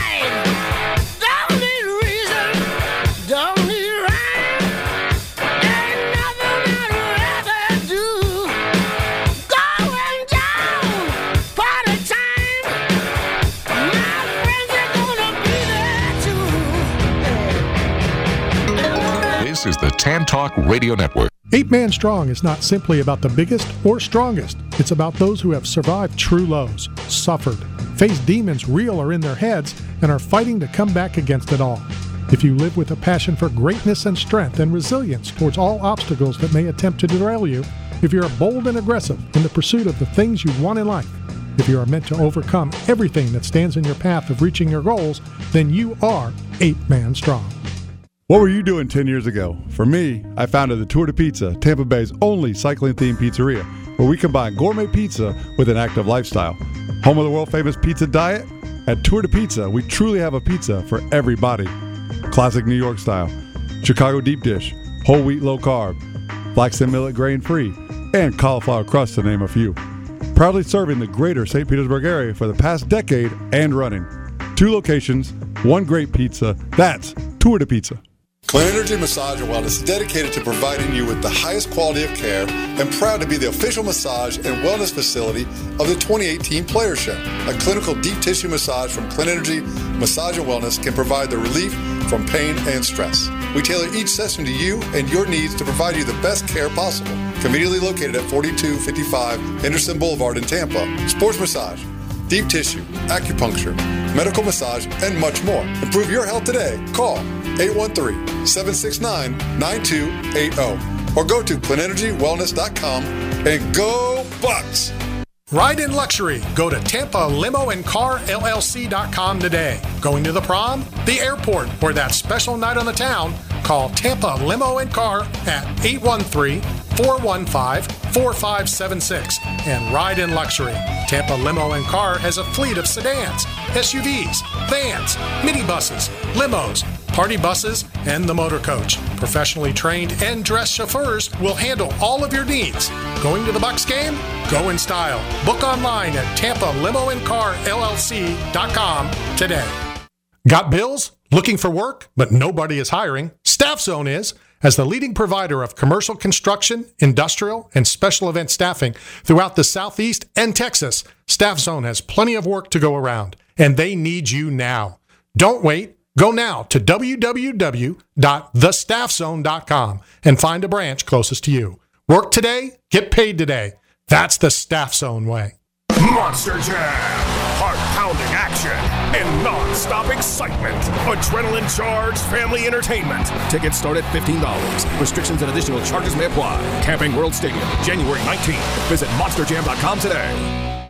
This is the Tan Talk Radio Network. Eight Man Strong is not simply about the biggest or strongest. It's about those who have survived true lows, suffered, faced demons real or in their heads, and are fighting to come back against it all. If you live with a passion for greatness and strength and resilience towards all obstacles that may attempt to derail you, if you are bold and aggressive in the pursuit of the things you want in life, if you are meant to overcome everything that stands in your path of reaching your goals, then you are Eight Man Strong. What were you doing ten years ago? For me, I founded the Tour de Pizza, Tampa Bay's only cycling-themed pizzeria, where we combine gourmet pizza with an active lifestyle. Home of the world-famous pizza diet? At Tour de Pizza, we truly have a pizza for every body. Classic New York style, Chicago deep dish, whole wheat low carb, flax and millet grain free, and cauliflower crust to name a few. Proudly serving the greater Saint Petersburg area for the past decade and running. Two locations, one great pizza. That's Tour de Pizza. Clean Energy Massage and Wellness is dedicated to providing you with the highest quality of care and proud to be the official massage and wellness facility of the twenty eighteen Players Show. A clinical deep tissue massage from Clean Energy Massage and Wellness can provide the relief from pain and stress. We tailor each session to you and your needs to provide you the best care possible. Conveniently located at forty-two fifty-five Henderson Boulevard in Tampa. Sports massage, deep tissue, acupuncture, medical massage, and much more. Improve your health today. Call eight one three, seven six nine, nine two eight zero or go to clean energy wellness dot com and go Bucks! Ride in luxury. Go to Tampa Limo and Car L L C dot com today. Going to the prom, the airport, or that special night on the town? Call Tampa Limo and Car at eight one three, four one five, four five seven six and ride in luxury. Tampa Limo and Car has a fleet of sedans, S U Vs, vans, minibuses, limos, party buses, and the motor coach. Professionally trained and dressed chauffeurs will handle all of your needs. Going to the Bucks game? Go in style. Book online at Tampa Limo and Car L L C dot com today. Got bills? Looking for work, but nobody is hiring? Staff Zone is. As the leading provider of commercial construction, industrial, and special event staffing throughout the Southeast and Texas, Staff Zone has plenty of work to go around, and they need you now. Don't wait. Go now to w w w dot the staff zone dot com and find a branch closest to you. Work today, get paid today. That's the Staff Zone way. Monster Jam. Heart-pounding action and non-stop excitement. Adrenaline-charged family entertainment. Tickets start at fifteen dollars. Restrictions and additional charges may apply. Camping World Stadium, January nineteenth. Visit monster jam dot com today.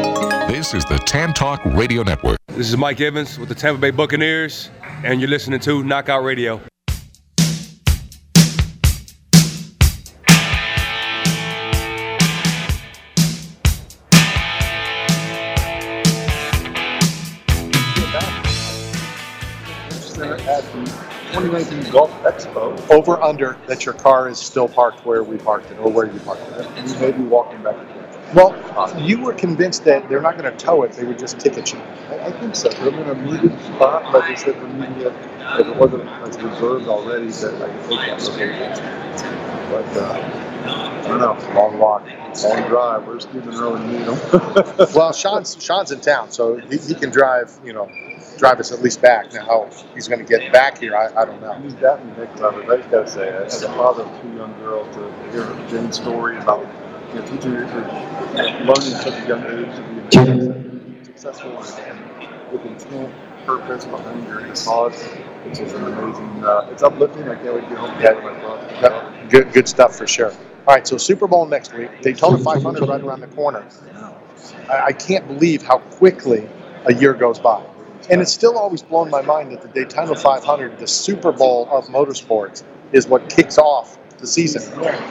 This is the Tan Talk Radio Network. This is Mike Evans with the Tampa Bay Buccaneers, and you're listening to Knockout Radio. At the twenty nineteen Golf Expo. Over under that your car is still parked where we parked it or where you parked it. You may be walking back again. Well, you were convinced that they're not going to tow it, they would just ticket you. I, I think so. I'm in a muted spot, but they said for me, if it wasn't as reserved already, that I could take that location. But uh, I don't know. It's a long walk, long drive. Where's Stephen Rowe and Needham? Well, Sean's Sean's in town, so he, he can drive. You know, drive us at least back. Now, how he's going to get back here, I, I don't know. He's got me next time, but I just got to say, as a father of two young girls, to hear Jen's story about you know, teaching her to learn at such a young age to be successful and with intent, purpose behind your cause. It's just an amazing. Uh, it's uplifting. I can't wait to get home together with my brother. Good, good stuff for sure. All right, so Super Bowl next week. Daytona five hundred right around the corner. I, I can't believe how quickly a year goes by. And it's still always blown my mind that the Daytona five hundred, the Super Bowl of motorsports, is what kicks off the season.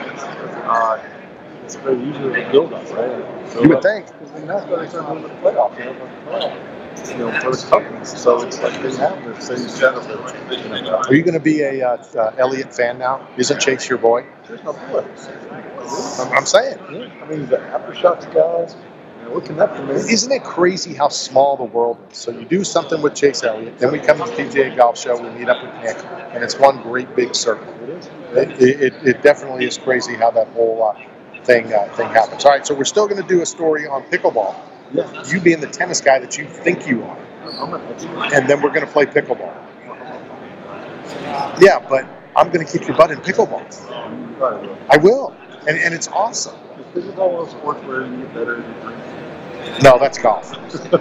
Uh, it's very usually a build-up, right? So you would think. And that's why they start doing the playoff, you know, the playoff, you know, for the companies. So it's like they have the same setup that they're thinking about. Are you going to be a uh, uh, Elliott fan now? Isn't Chase your boy? Here's my boy. I'm, I'm saying. Yeah. I mean, the Aftershocks guys. We're connected, man. Isn't it crazy how small the world is? So you do something with Chase Elliott, then we come to the P G A Golf Show, we meet up with Nick, and it's one great big circle. It is. It, it, it definitely is crazy how that whole uh, thing uh, thing happens. All right, so we're still going to do a story on pickleball. Yeah. You being the tennis guy that you think you are. I'm an expert. And then we're going to play pickleball. Yeah, but I'm going to kick your butt in pickleball. I will, and and it's awesome. This is all those sports where you get better as you drink. No, that's golf.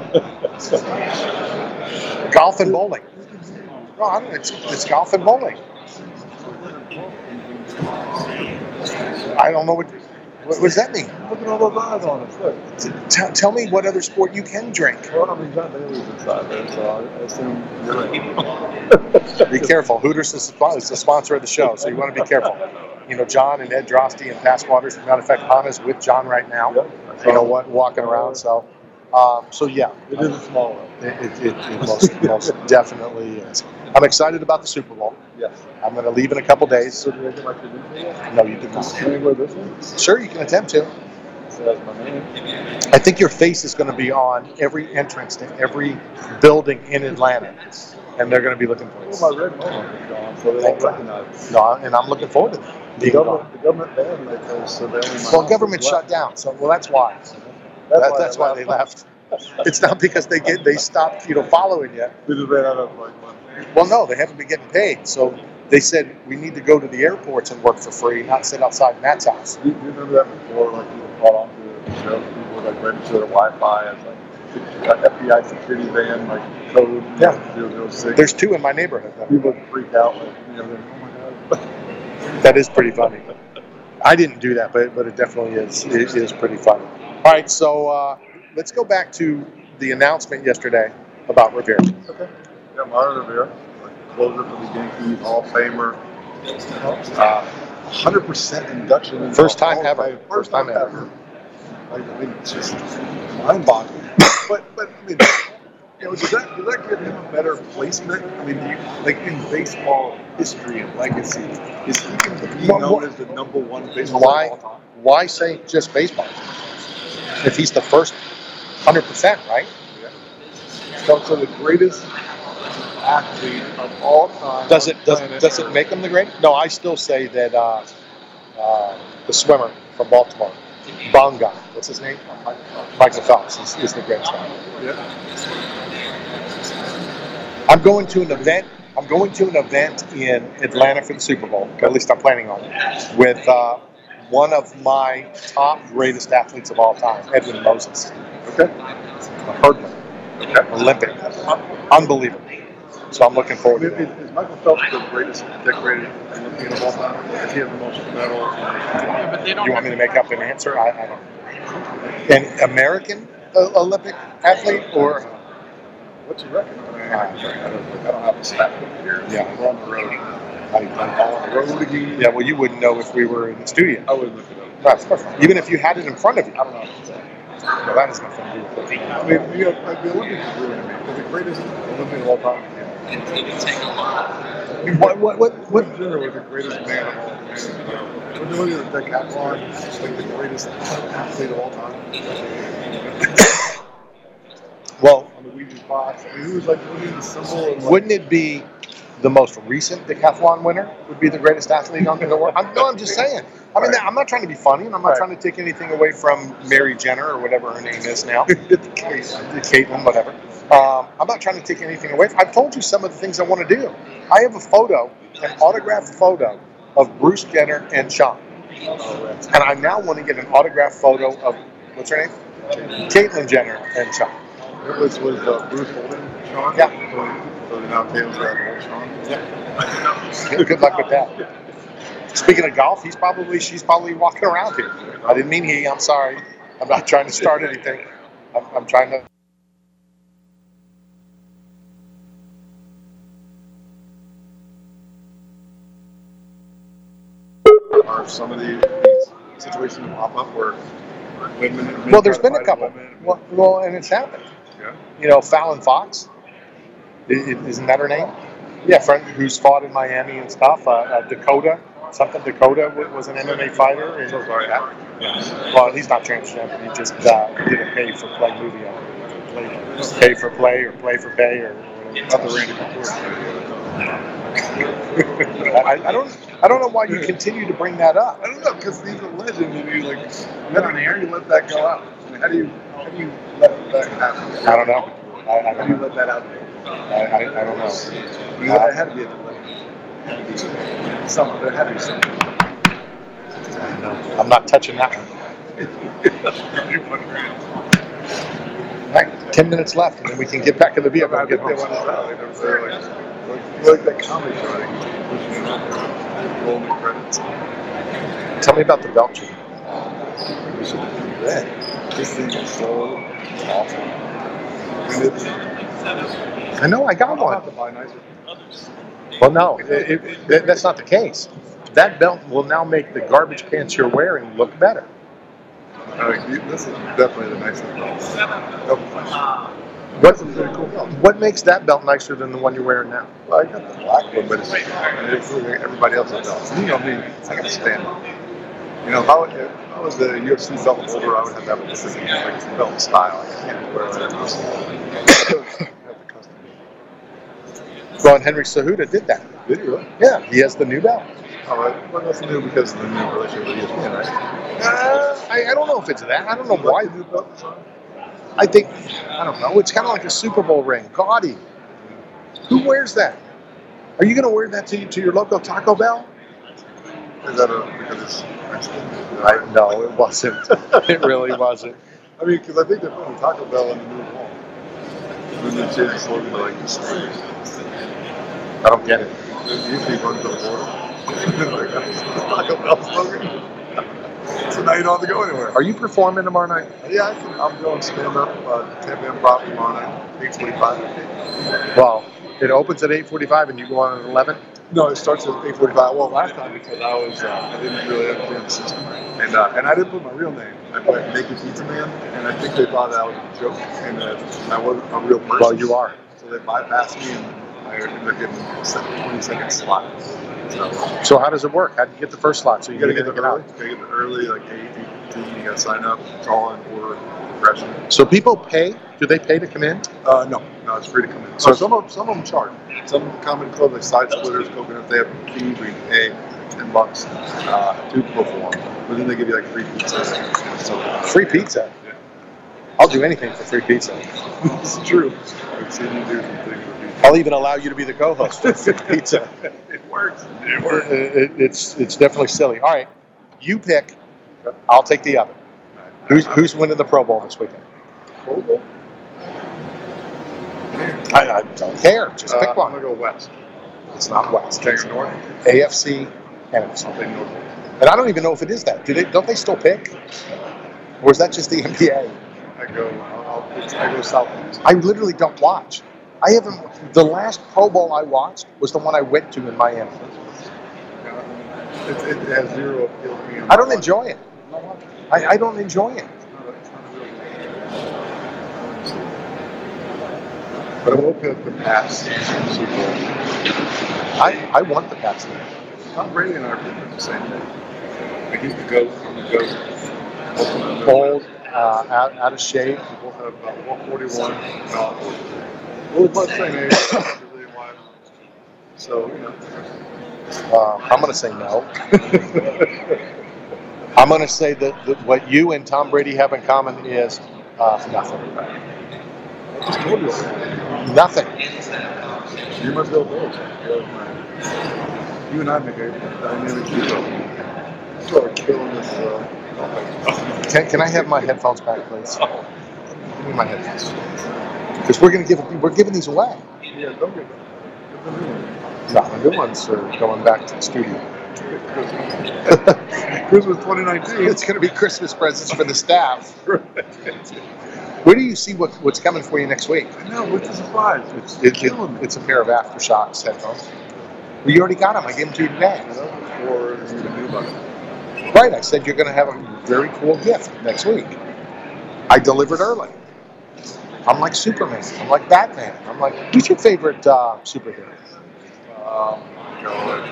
Golf and bowling. No, I don't. It's it's golf and bowling. I don't know what. What, what does that mean? Look at all those eyes on us. Look. T- tell me what other sport you can drink. Well, I mean, John Daly's inside there, so I assume you're right. Be careful. Hooters is the sponsor of the show, so you want to be careful. You know, John and Ed Drosty and Past Waters. As a matter of fact, Hannah's with John right now. Yep. You know what? Walking around. So, um, so yeah. It is a small one. It, it, it, it most, most definitely is. I'm excited about the Super Bowl. Yes. I'm going to leave in a couple days. So do I get like the new No, you did not. Can I wear this one? Sure, you can attempt to. That's my name. I think your face is going to be on every entrance to every building in Atlanta, and they're going to be looking for Well, it. my red moment is gone, so they don't recognize. No, and I'm looking forward to The being government, gone. the government banned like those, so they only. Well, government shut down, so well, that's why. That's That- why that's they why they left. It's not because they get they stopped, you know, following you. They just ran out of like money. Well, no, they haven't been getting paid, so they said we need to go to the airports and work for free, not sit outside Matt's house. Do you, do you remember that before? Like people caught on to the show, people would like register their Wi-Fi as like F B I security van, like code Yeah. zero zero six. There's two in my neighborhood. People would freak out, like you know, oh my god. That is pretty funny. I didn't do that, but but it definitely is it is pretty funny. All right, so uh, let's go back to the announcement yesterday about Rivera. Okay. Yeah, Mario Rivera, like closer for the Yankees, Hall of Famer. Uh, one hundred percent induction. In First time Hall of ever. Fame. First time ever. Like, I mean, it's just mind-boggling. but but I mean, you know, does that does that give him a better placement? I mean, do you, like in baseball history and legacy, is he going to be Well, known what- as the number one baseball Why of all time? why say just baseball? If he's the first one hundred percent, right? So, so the greatest athlete of all time. Does on it does planet does it Earth. make him the greatest? No, I still say that uh, uh, the swimmer from Baltimore, Bonga, what's his name? Michael Phelps is, is the greatest one. Yeah. I'm going to an event. I'm going to an event in Atlanta for the Super Bowl. At least I'm planning on it. With uh, one of my top greatest athletes of all time, Edwin Moses. Okay. A hurdler. Okay. Olympic. Unbelievable. So I'm looking I forward mean, to is, that. is Michael Phelps the greatest decorated Olympian of all time? Does he have the most medals? Yeah, but they don't You want me to make up an answer? I, I don't know. An American uh, Olympic athlete or? What's your record? I, mean, I, I, don't, I don't have the stat book here. Yeah. We're on the road. I, I'm on the road again. yeah, well, you wouldn't know if we were in the studio. I would look it up. Right, of course not. Even if you had it in front of you. I don't know. Well, that has nothing to do with it. I mean, you know, like the Olympics is ruining me. Is the greatest Olympian of all time? What, what, what, What Jenner was the greatest man of all time? When you look at the decathlon, like the greatest athlete of all time. Well, On the Ouija box. I mean, who was like really the symbol of like, wouldn't it be the most recent decathlon winner would be the greatest athlete on the world? I'm, no, I'm just saying. I mean, I'm not trying to be funny, and I'm not Right. trying to take anything away from Mary Jenner or whatever her name is now. Caitlin, whatever. Um, I'm not trying to take anything away. I've told you some of the things I want to do. I have a photo, an autographed photo of Bruce Jenner and Sean. And I now want to get an autographed photo of, what's her name? Caitlyn Jenner and Sean. It was, was uh, Bruce holding Sean? Yeah. So, so now Taylor's got to hold Sean? Yeah. Good luck with that. Speaking of golf, he's probably she's probably walking around here. I didn't mean he. I'm sorry. I'm not trying to start anything. I'm, I'm trying to. Are some of these, these situations that pop up where women, men Well, there's try to been a fight couple. woman? Well, well, and it's happened. Yeah. You know, Fallon Fox. I- I- Isn't that her name? Yeah, friend who's fought in Miami and stuff. Uh, uh, Dakota, something. Dakota wa- was an M M A fighter. And, So sorry. yeah. Well, he's not transgender. He just uh, did a pay for play movie. On it. Play, pay for play or play for pay or Not whatever. the Randy Couture. I, I don't. I don't know why you continue to bring that up. I don't know, because he's a legend, and you like, how do you, how do you let that go out? I mean, how do you, how do you let that happen? I don't know. I, I How don't do you know. let that out? I, I, I don't know. I mean, that had to be a delay. Something, there had to be something. I'm not touching that one. All right, ten minutes left, and then we can get back in the vehicle and get home. They're like, like, like that comedy show. Like, roll the credits. Tell me about the belt change. We should do that. This thing is so awesome. And it's, I know, I got I'll one. have to buy nicer. Well, no, it, it, it, that's not the case. That belt will now make the garbage pants you're wearing look better. I mean, this is definitely the nicest belt. What, what makes that belt nicer than the one you're wearing now? Well, I got the black one, but it's, it's everybody else's belt. You know me, I got to stand up. You know, if I, was, if I was the U F C belt holder, I would have that this is like belt style. I can't wear that. Well, and Henry Cejudo did that. Did he really? Yeah, he has the new belt. Oh, well, that's new because of the new relationship with E S P N, right? Uh, I, I don't know if it's that. I don't know why. I think, I don't know. It's kind of like a Super Bowl ring. Gaudy. Who wears that? Are you going to wear that to, to your local Taco Bell? Is that a, because it's Mexican? I, no, it wasn't. It really wasn't. I mean, because I think they're putting Taco Bell in the new wall. And then they change the slogan to like the state. I don't get it. It usually runs to the border. Like, that's the Taco Bell slogan. So now you don't have to go anywhere. Are you performing tomorrow night? Yeah, I can, I'm going stand up uh, Tampa Improv tomorrow night, eight forty-five. Well, it opens at eight forty-five and you go on at eleven? No, it starts at eight forty-five. Well, last time because I was uh, I didn't really understand the system, and uh, and I didn't put my real name. I put Naked Pizza Man, and I think they thought that was a joke, and uh, I wasn't a real person. Well, you are. So they bypassed me, and I ended up getting a twenty second slot. So, So how does it work? How do you get the first slot? So you, you gotta can get get there it early. out. You gotta get there early, like eight, eight fifteen. You gotta sign up. It's all in order progression. So people pay? Do they pay to come in? Uh, no, no, it's free to come in. So some of some of them charge. Some comedy clubs like Side Splitters, Coconut, they have fees where you can pay ten bucks uh, to perform, but then they give you like free pizza. So Free pizza? Yeah. I'll do anything for free pizza. It's true. I've seen you do some things with pizza. I'll even allow you to be the co-host for free pizza. It works. It works. It, it, it's it's definitely silly. All right, you pick. I'll take the other. Who's who's winning the Pro Bowl this weekend? Pro Bowl? I, I don't care. Just Uh, pick I'm one. gonna go West. It's not West. Okay, North. A F C and it's Something North. and I don't even know if it is that. Do they? Don't they still pick? Or is that just the N B A? I go. I'll, I'll, I go Southeast. I literally don't watch. I haven't. The last Pro Bowl I watched was the one I went to in Miami. It, it has zero appeal to me. I don't enjoy it. I, I don't enjoy it. But I'm hoping that the Pats Super Bowl. I, I want the Pats to win. Tom Brady and I are pretty much the same thing. Like he's the GOAT, I'm the GOAT. Old, uh, out, out of shape. We both have about one forty-one. No, we're about the same age. So, you know. Uh, I'm going to say no. I'm going to say that, that what you and Tom Brady have in common is uh, nothing. I just told you already. Nothing. You must go both. You and I make a dynamic duo. You are killing this. Uh, Can, can I have my headphones back, please? Give me my headphones. Because we're going to give we're giving these away. yeah, don't get them. Give them new ones. No, the new ones are going back to the studio. Christmas twenty nineteen. It's going to be Christmas presents for the staff. Where do you see what, what's coming for you next week? I know, what's the surprise? It's, it, it, it's a pair of Aftershocks headphones. Well, you already got them. I gave them to you today. Or you knew about it. Right. I said you're going to have a very cool gift next week. I delivered early. I'm like Superman. I'm like Batman. I'm like, who's your favorite uh, superhero? Um, God.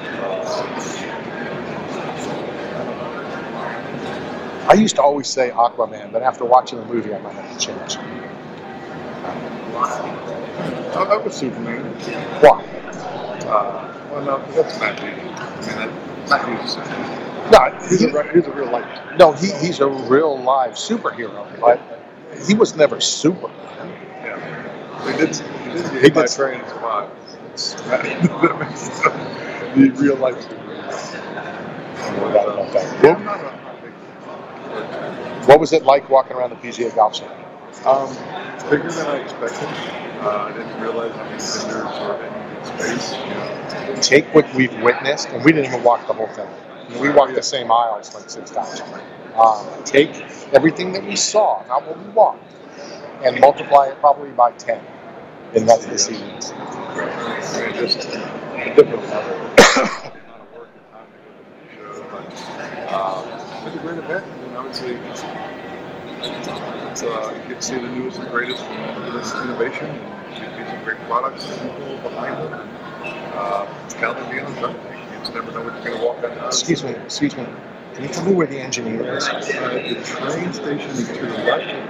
I used to always say Aquaman, but after watching the movie, I might have to change. I, I was Superman. Why? Uh, well, no, that's Matt Reeves. I mean, that, Matt Reeves is Superman. No, He's, he, a, he's a real life. no, he, he's a real live superhero, but he was never Superman. Yeah. He did, he did, He he did did- train and survive. the real life super. No doubt about that. What, what was it like walking around the P G A Golf Show? Um, bigger than I expected. Uh, I didn't realize how many vendors were in space. You know. Take what we've witnessed, and we didn't even walk the whole thing. We walked the same aisles like six times. Um, take everything that we saw, not what we walked, and multiply it probably by ten. And that's the series. I mean, just a different level. The amount of work and time to go to the show. But, um, it's a great event, and obviously, it's, uh, you get to see the newest and greatest in this innovation, and you get some great products and people behind them. Uh, count on being on Sunday. You just never know what you're going to walk out of. Excuse me, excuse me. Can you tell me where the engineer is? Uh, the train station is to the left.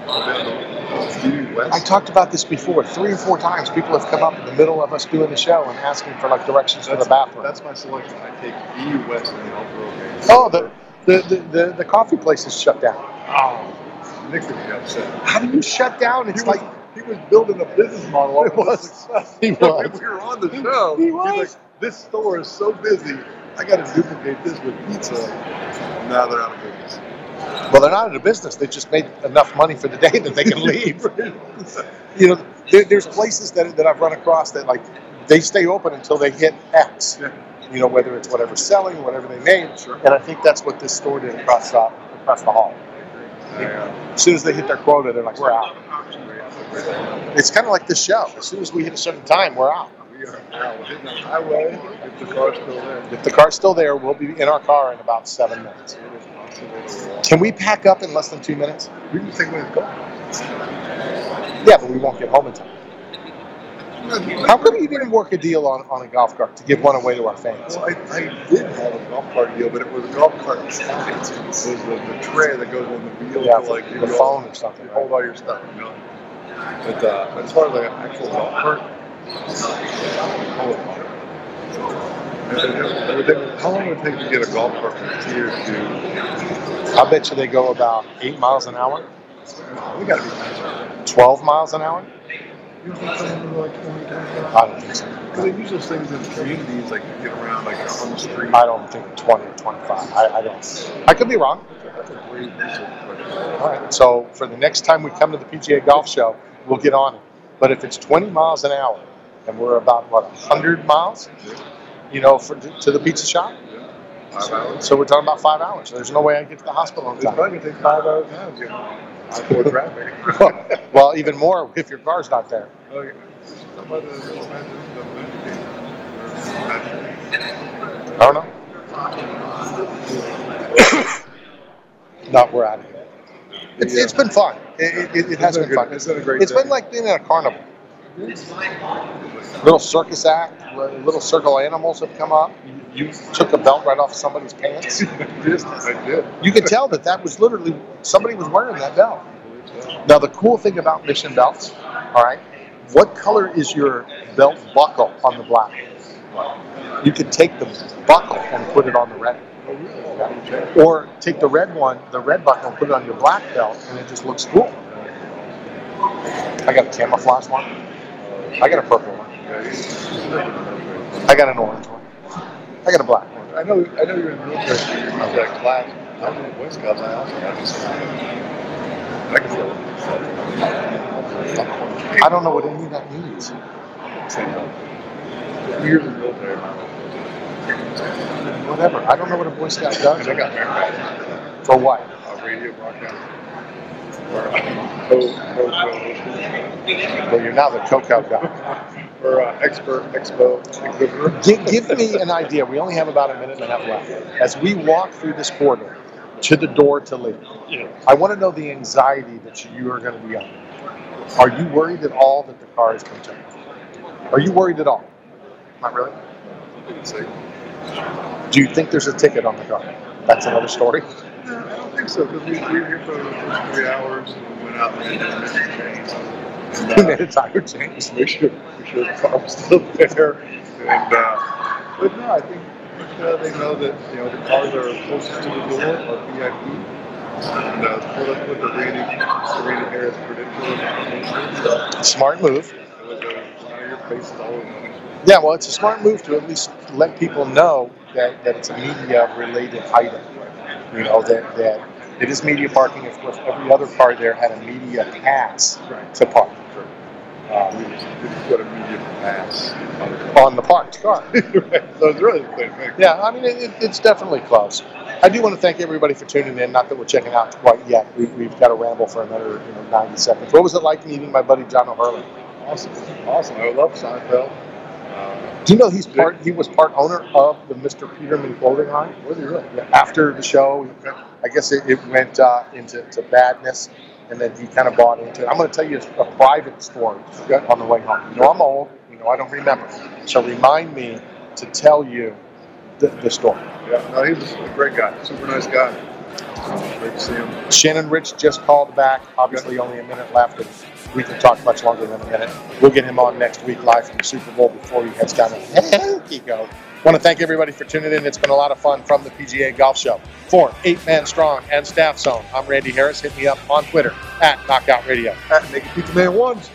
I talked about this before. Three or four times people have come up in the middle of us doing the show and asking for like directions that's, to the bathroom. That's my selection. I take due west in the Alpha Road. Oh, the the, the, the the coffee place is shut down. Oh, Nick would be upset. How do you shut down? It's he was, like he was building a business model. It was. He was. When we were on the show. He was. He's like, this store is so busy. I got to duplicate this with pizza. Now they're out of business. Well, they're not in a business. They just made enough money for the day that they can leave. You know, there, there's places that, that I've run across that like they stay open until they hit X. Yeah. You know, whether it's whatever's selling, whatever they made. Sure. And I think that's what this store did across uh, across the hall. As soon as they hit their quota, they're like, we're out. It's kind of like this show. As soon as we hit a certain time, we're out. We are now hitting the highway. If the car's still there. If the car's still there, we'll be in our car in about seven minutes. Can we pack up in less than two minutes? We can take one to go. Yeah, but we won't get home in time. How come you didn't work a deal on, on a golf cart to give one away to our fans? Well, I, I did have a golf cart deal, but it was a golf cart tray. It was the, the tray that goes on the wheel Yeah, to like the phone or something. You hold all your stuff, you know. But uh, as far as like an actual golf cart, hold on. How long would it take to get a golf cart from here to? I bet you they go about eight miles an hour. We got to be faster. Twelve miles an hour. You don't think some of them are like twenty, twenty-five? I don't think so. Because they use those things in communities, like you get around like on the street. I don't think twenty or twenty-five. I, I don't. I could be wrong. That's a great research question. All right. So for the next time we come to the P G A Golf Show, we'll get on it. But if it's twenty miles an hour and we're about what one hundred miles, you know, for to the pizza shop. Five hours. So we're talking about five hours. There's no way I get to the hospital on It's time. probably gonna take five hours now to get on board traffic. Well, even more if your car's not there. Oh, yeah. Somebody doesn't imagine the I don't know. No, we're out of here. It's, it's been fun. It, it, it has been fun. It's been a great It's been like being at a carnival. Little circus act, little circle animals have come up. You took a belt right off somebody's pants. I did. You could tell that that was literally, somebody was wearing that belt. Now, the cool thing about Mission belts, all right, what color is your belt buckle on the black? You could take the buckle and put it on the red. Yeah. Or take the red one, the red buckle, and put it on your black belt, and it just looks cool. I got a camouflage one. I got a purple one. I got an orange one. I got a black one. I know. I know you're in the military. So you're not that class. I was in the Boy Scouts. I also got this. I can feel it. I don't know what any of that means. Years in the military. Whatever. I don't know what a Boy Scout does. I got married. For what? A radio broadcast. Or uh, co co co. Well, you're now the Coco guy. Or uh, expert expo exhibitor. Give, give me an idea. We only have about a minute and a half left. As we walk through this corridor to the door to leave, I want to know the anxiety that you are going to be under. Are you worried at all that the car is going to turn? Are you worried at all? Not really. Do you think there's a ticket on the car? That's another story. No, I don't think so, because we, we were here for the first three hours and we went out and made a change. We made a tire change. We should, we should have car was still there. And, uh, but no, I think uh, they know that, you know, the cars are closest to the door are V I P. And uh, so let's put the rating, the rating here as credentials. Smart move. It was a, one of your faces all over. Yeah, well, it's a smart move to at least let people know that, that it's a media-related item. You know, that, that it is media parking. Of course, every other car there had a media pass to park. Um, We just, we just got a media pass on the parked car. So it's really the same thing. Yeah, I mean, it, it, it's definitely close. I do want to thank everybody for tuning in. Not that we're checking out quite yet. We, we've got to ramble for another you know, ninety seconds. What was it like meeting my buddy John O'Hurley? Awesome, awesome. I love Seinfeld. Uh, Do you know he's part? He was part owner of the Mister Peterman clothing line. Was he really? Yeah, after the show, I guess it, it went uh, into to badness, and then he kind of bought into it. I'm going to tell you a private story on the way home. You know, I'm old. You know, I don't remember. So remind me to tell you the, the story. Yeah, no, he was a great guy, super nice guy. Uh, great to see him. Shannon Rich just called back. Obviously, only a minute left, but we can talk much longer than a minute. We'll get him on next week live from the Super Bowl before he heads down to Mexico. Want to thank everybody for tuning in. It's been a lot of fun from the P G A Golf Show. For Eight Man Strong and Staff Zone, I'm Randy Harris. Hit me up on Twitter at Knockout Radio. At Naked Pizza Man Ones.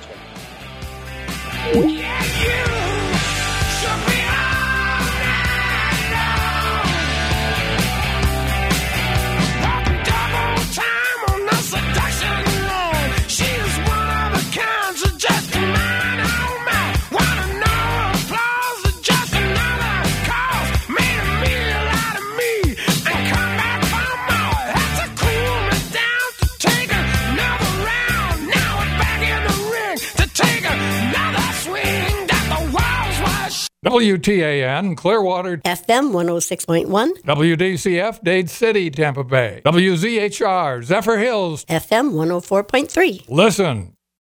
W T A N, Clearwater. F M one oh six point one. W D C F, Dade City, Tampa Bay. W Z H R, Zephyr Hills. F M one oh four point three. Listen.